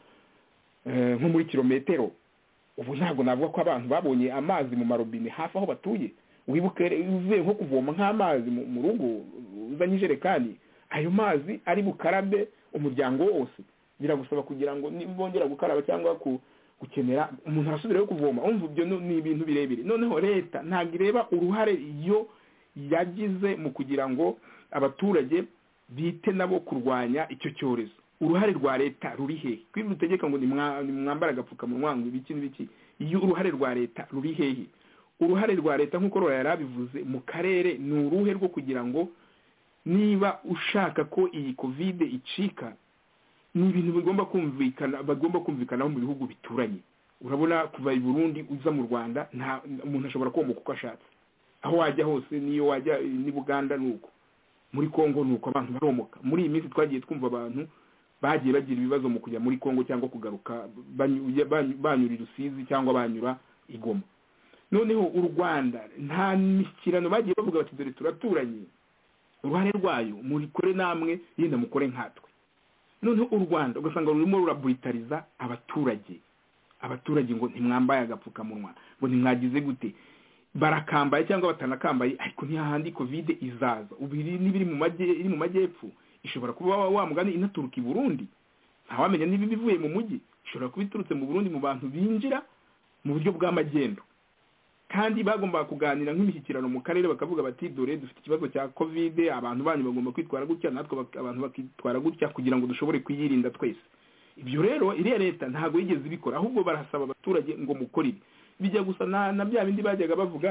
nko muri kilometero. Ubu ntabwo navuga ko abantu babonye amazi mu marobine hafi aho batuye. Wibuke uvuye nko kuvoma nk'amazi mu rugo, uzanye ijerekani, ayo mazi ari bukarabe umuryango wose. Biragusaba kugira ngo nibongera gukaraba cyangwa gukenera umuntu arasubireyo kuvoma. Umva ibyo ni ibintu birebire. Noneho leta ntabwo ireba uruhare iyo yagize mu kugira ngo abaturage bite nabo kurwanya icyo cyorezo. Uruhare rwa leta ruri hehe? Kwiba utegeka ngo nimwambara agapfukamunwa ngo ibiki n'ibiki. Iyo uruhare rwa leta ruri hehe? Uruhare rwa leta nk'uko Rora yarabivuze mu karere ni uruhe rwo kugira ngo niba ushaka ko iyi covid icika, ni ibintu bagomba kumvikanaho mu bihugu bituranye. Urabona kuva i Burundi uza mu Rwanda, nta umuntu ashobora komoka uko ashatse. Aho wajya hose, niyo wajya ni Buganda nuko, muri Kongo nuko abantu baromoka. Muri iyi minsi twagiye twumva abantu bagiye bagira ibibazo mu kujya muri Kongo cyangwa kugaruka banyura Rusizi cyangwa banyura Igoma. Noneho u Rwanda nta mishyikirano bagiye bavuga bati dore turaturanye, uruhare rwayo murikore namwe, yenda mukore nkatwe. Noneho u Rwanda ugasanga rurimo ruraburitariza abaturage ngo ntimwambaye agapfukamunwa, ngo ntimwagize gute, barakambaye cyangwa batanakambaye, ariko ntihahandi covid izaza. Ubiri nibiri mu majyepfo, ishobora kuba wa mugani inaturuka i Burundi, ntawamenya niba bivuye mu mujyi, ishobora kuba iturutse mu Burundi mu bantu binjira mu buryo bw'amagendo. Kandi bagomba kuganira nk'imishyikirano mu karere, bakavuga bati dore dufite ikibazo cya covid, abantu banyu bagomba kwitwara gutya, natwe abantu bakitwara gutya kugira ngo dushobore kuyirinda twese. Ibyo rero iriya leta ntabwo yigeze ibikora, ahubwo barasaba abaturage ngo mukore ibi. Bijya gusa na bya bindi bajyaga bavuga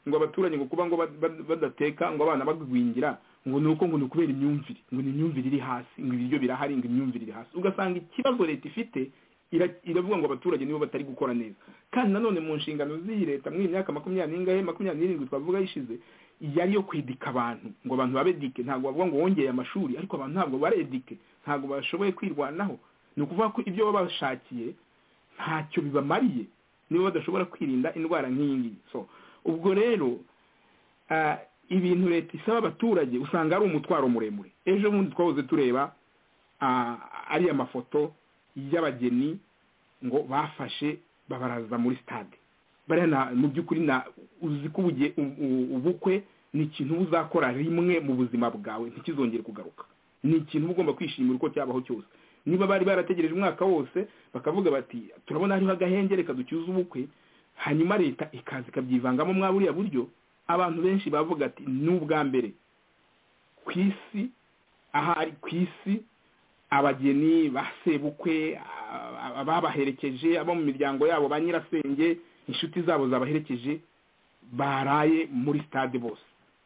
ngo abaturage ngo kuba ngo badateka ngo abana bagwingira ngo nuko ngo nukubera imyumvire ngo ni imyumvire iri hasi ngo ibiryo birahari ngo imyumvire iri hasi ugasanga ikibazo leta ifite iravuga ngo abaturage nibo batari gukora neza kandi nanone mu nshingano z'iyi leta mu myaka 27 twavuga yishize yari yo kwidika abantu ngo abantu babedike ntabwo bavuga ngo wongeye amashuri ariko abantu ntabwo baredike ntabwo bashoboye kwirwanaho ni ukuvuga ko ibyo baba bashakiye ntacyo bibamariye niba badashobora kwirinda indwara nk'iyi ngiyi so ubwo rero ibintu leta isaba abaturage usanga ari umutwaro muremure ejo bundi twahoze tureba ariya mafoto y'abageni ngo bafashe babaraza muri stade bariya mu by'ukuri uzi ko ubukwe ni ikintu uzakora rimwe mu buzima bwawe ntikizongere kugaruka ni ikintu ugomba kwishimira uko cyabaho cyose niba bari barategereje umwaka wose bakavuga bati turabona hariho agahenge reka ducyuze ubukwe hanyuma leta ikaza ikabyivangamo mwa buriya buryo abantu benshi bavuga ati n'ubwa mbere ku isi ahari ku isi abageni basebukwe ababaherekeje abo mu miryango yabo ba nyirasenge inshuti zabo zabaherekeje baraye muri stade bose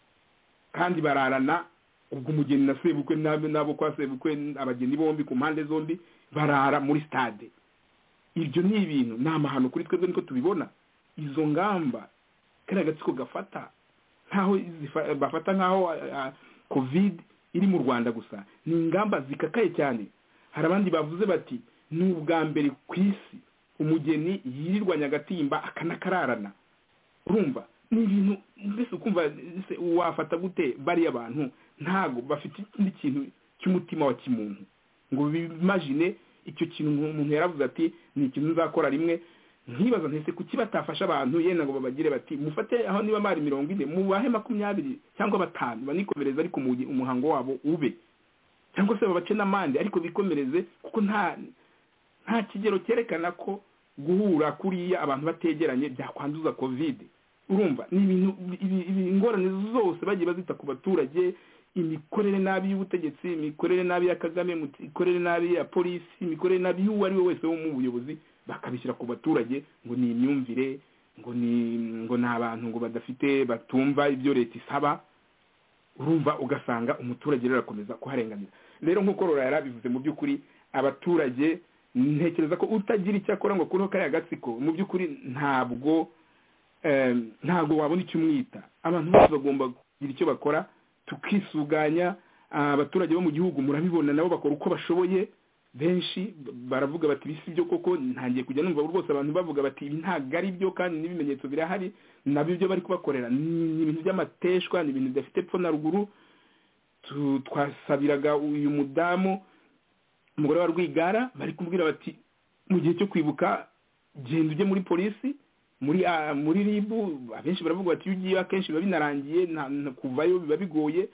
kandi bararana ubwo umugeni na sebukwe nabo kwa sebukwe abageni bombi ku mpande zombi barara muri stade ibyo ni ibintu ni amahano kuri twebwe niko tubibona izo ngamba kari agatsiko gafata nkaho bafata nkaho covid iri mu Rwanda gusa ni ingamba zikakaye cyane hari abandi bavuze bati n'ubwa mbere ku isi umugeni yirirwa nyagatimba akanakararana urumva ni ibintu mbese ukumva wafata gute bari abantu ntago bafite ikindi kintu cy'umutima wa kimuntu ngo bimagine icyo kintu umuntu yaravuze ati ni ikintu nzakora rimwe nkibaza ntese kuki batafasha abantu yenda ngo babagire bati mufate aho niba mari 40 mubahe 20 cyangwa 5 banikomereza ariko umuhango wabo ube cyangwa se babace n'amande ariko bikomereze kuko nta kigero cyerekana ko guhura kuriya abantu bategeranye byakwanduza covid urumva ni ibintu ingorane zose bagiye bazita ku baturage imikorere nabi y'ubutegetsi imikorere nabi ya Kagame imikorere nabi ya polisi imikorere nabi y'uwo ari we wese wo mu buyobozi bakabishyira ku baturage ngo ni imyumvire ngo ni abantu ngo badafite batumva ibyo leta isaba urumva ugasanga umuturage rero akomeza kuharenganira rero nk'uko Rora yarabivuze mu by'ukuri abaturage ntekereza ko utagira icyo akora ngo kuriho kariya gatsiko mu by'ukuri ntabwo wabona icyo umwita abantu bose bagomba kugira icyo bakora tukisuganya abaturage bo mu gihugu murabibona nabo bakora uko bashoboye benshi baravuga bati bisi byo koko ntangiye kujya numva rwose abantu bavuga bati ibi ntago ari byo kandi n'ibimenyetso birahari nabyo byo bari kubakorera ni ibintu by'amateshwa ni ibintu bidafite epfo na ruguru twasabiraga uyu mudamu umugore wa Rwigara bari kumubwira bati mu gihe cyo kwibuka genda ujye muri polisi muri ribu abenshi baravuga bati ugiye akenshi biba binarangiye kuvayo biba bigoye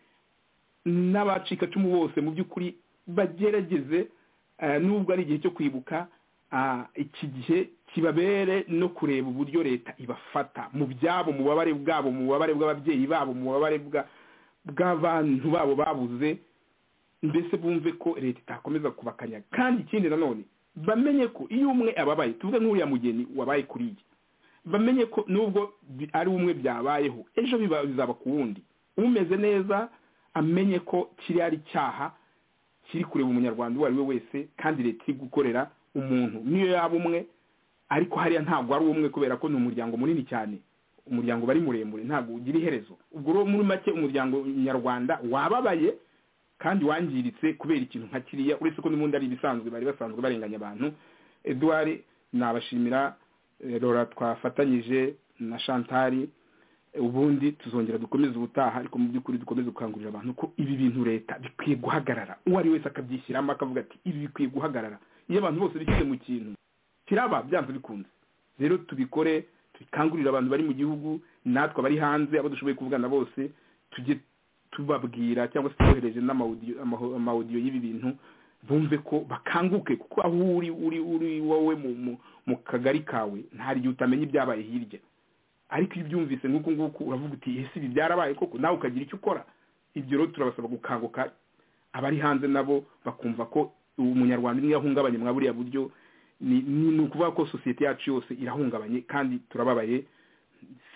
n'abacika cumu bose mu by'ukuri bagerageze nubwo ari igihe cyo kwibuka iki gihe kibabere no kureba uburyo leta ibafata mu byabo mu babare bwabo mu babare bw'ababyeyi babo mu babare bw'abantu babo babuze mbese bumve ko leta itakomeza kubakanya kandi ikindi nanone bamenye ko iyo umwe ababaye tuvuge nk'uriya mugeni wabaye kuriye bamenye ko nubwo ari umwe byabayeho ejo bizaba ku wundi umeze neza amenye ko kiri ari cyaha kiri kureba umunyarwanda uwo ari we wese kandi leta iri gukorera umuntu niyo yaba umwe ariko hariya ntabwo ari umwe kubera ko ni umuryango munini cyane umuryango bari muremure ntabwo ugira iherezo ubwo rero muri make umuryango nyarwanda wababaye kandi wangiritse kubera ikintu nka kiriya uretse ko n'ubundi ari ibisanzwe bari basanzwe barenganya abantu Edouard nabashimira Rora twafatanyije na Chantal ubundi tuzongera dukomeze ubutaha ariko mu by'ukuri dukomeze gukangurira abantu ko ibi bintu leta bikwiye guhagarara uwo ari wese akabyishyiramo akavuga ati ibi bikwiye guhagarara iyo abantu bose bishyize mu kintu kiraba byanze bikunze rero tubikore tukangurira abantu bari mu gihugu natwe bari hanze abo dushoboye kuvugana bose tujye tubabwira cyangwa se tubohereje n'amaudio y'ibi bintu bumve ko bakanguke kuko aho uri wowe mu kagari kawe ntari gihe utamenya ibyabaye hirya ariko iyo ubyumvise nk'uko nguko uravuga uti ese ibi byarabaye koko nawe ukagira icyo ukora ibyo rero turabasaba gukanguka abari hanze nabo bakumva ko umunyarwanda niyo yahungabanye mwa buriya buryo ni ukuvuga ko sosiyete yacu yose irahungabanye kandi turababaye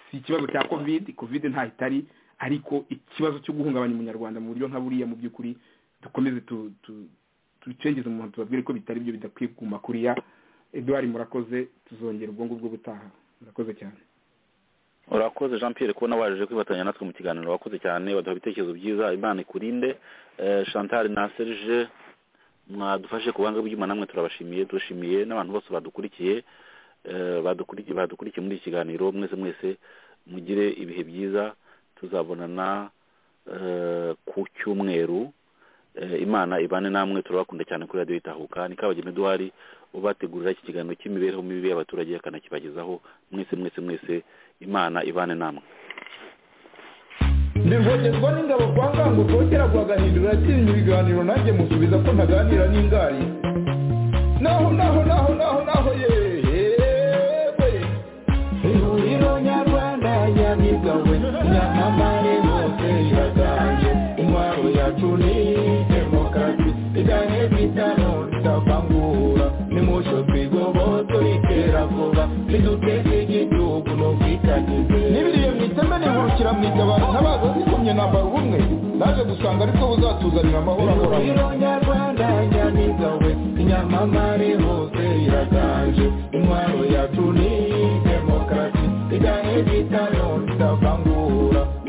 si ikibazo cya covid ntahitari ariko ikibazo cyo guhungabanya umunyarwanda mu buryo nka buriya mu by'ukuri dukomeze tucengeze umuntu tubabwire ko bitari byo bidakwiye kuguma kuriya. Edouard murakoze, tuzongera ubwo ngubwo butaha. Murakoze cyane. Urakoze Jean Pierre kubona waje kwifatanya natwe mu kiganiro, wakoze cyane, waduha ibitekerezo byiza. Imana ikurinde. Chantal na Serge mwadufashe ku banga bw'Imana, namwe turabashimiye, dushimiye n'abantu bose badukurikiye muri iki kiganiro. Mwese mugire ibihe byiza, tuzabonana ku cyumweru. Imana ibane namwe, turabakunda cyane kuri Radio Itahuka. Ni Kabagema Edouard ubategurira iki kiganiro cy'imibereho mibi y'abaturage akanakibagezaho. Mwese Imana ibane namwe. Nivogezwa n'ingabo kwa ngango kongera guhagahindura atinya ibiganiro nanjye musubiza ko ntaganira n'ingari. Naho yewe ihuriro nyarwanda nyamigawe nyamamare hose iraganje intwaro yacu ni demokarasi igahe bitano tutavangura nimucyo twigoboto itera vuba niduteze igihugu no kwitagize n'ibiriye mwiteme nihurukira mwitabara ntabaza zikomye nambara ubumwe naje gusanga ariko buzatuzanira amahoro ahoraho. Ihuriro nyarwanda nyamigawe inyamamare hose iraganje intwaro yacu ni demokarasi igahe bitano tutavangura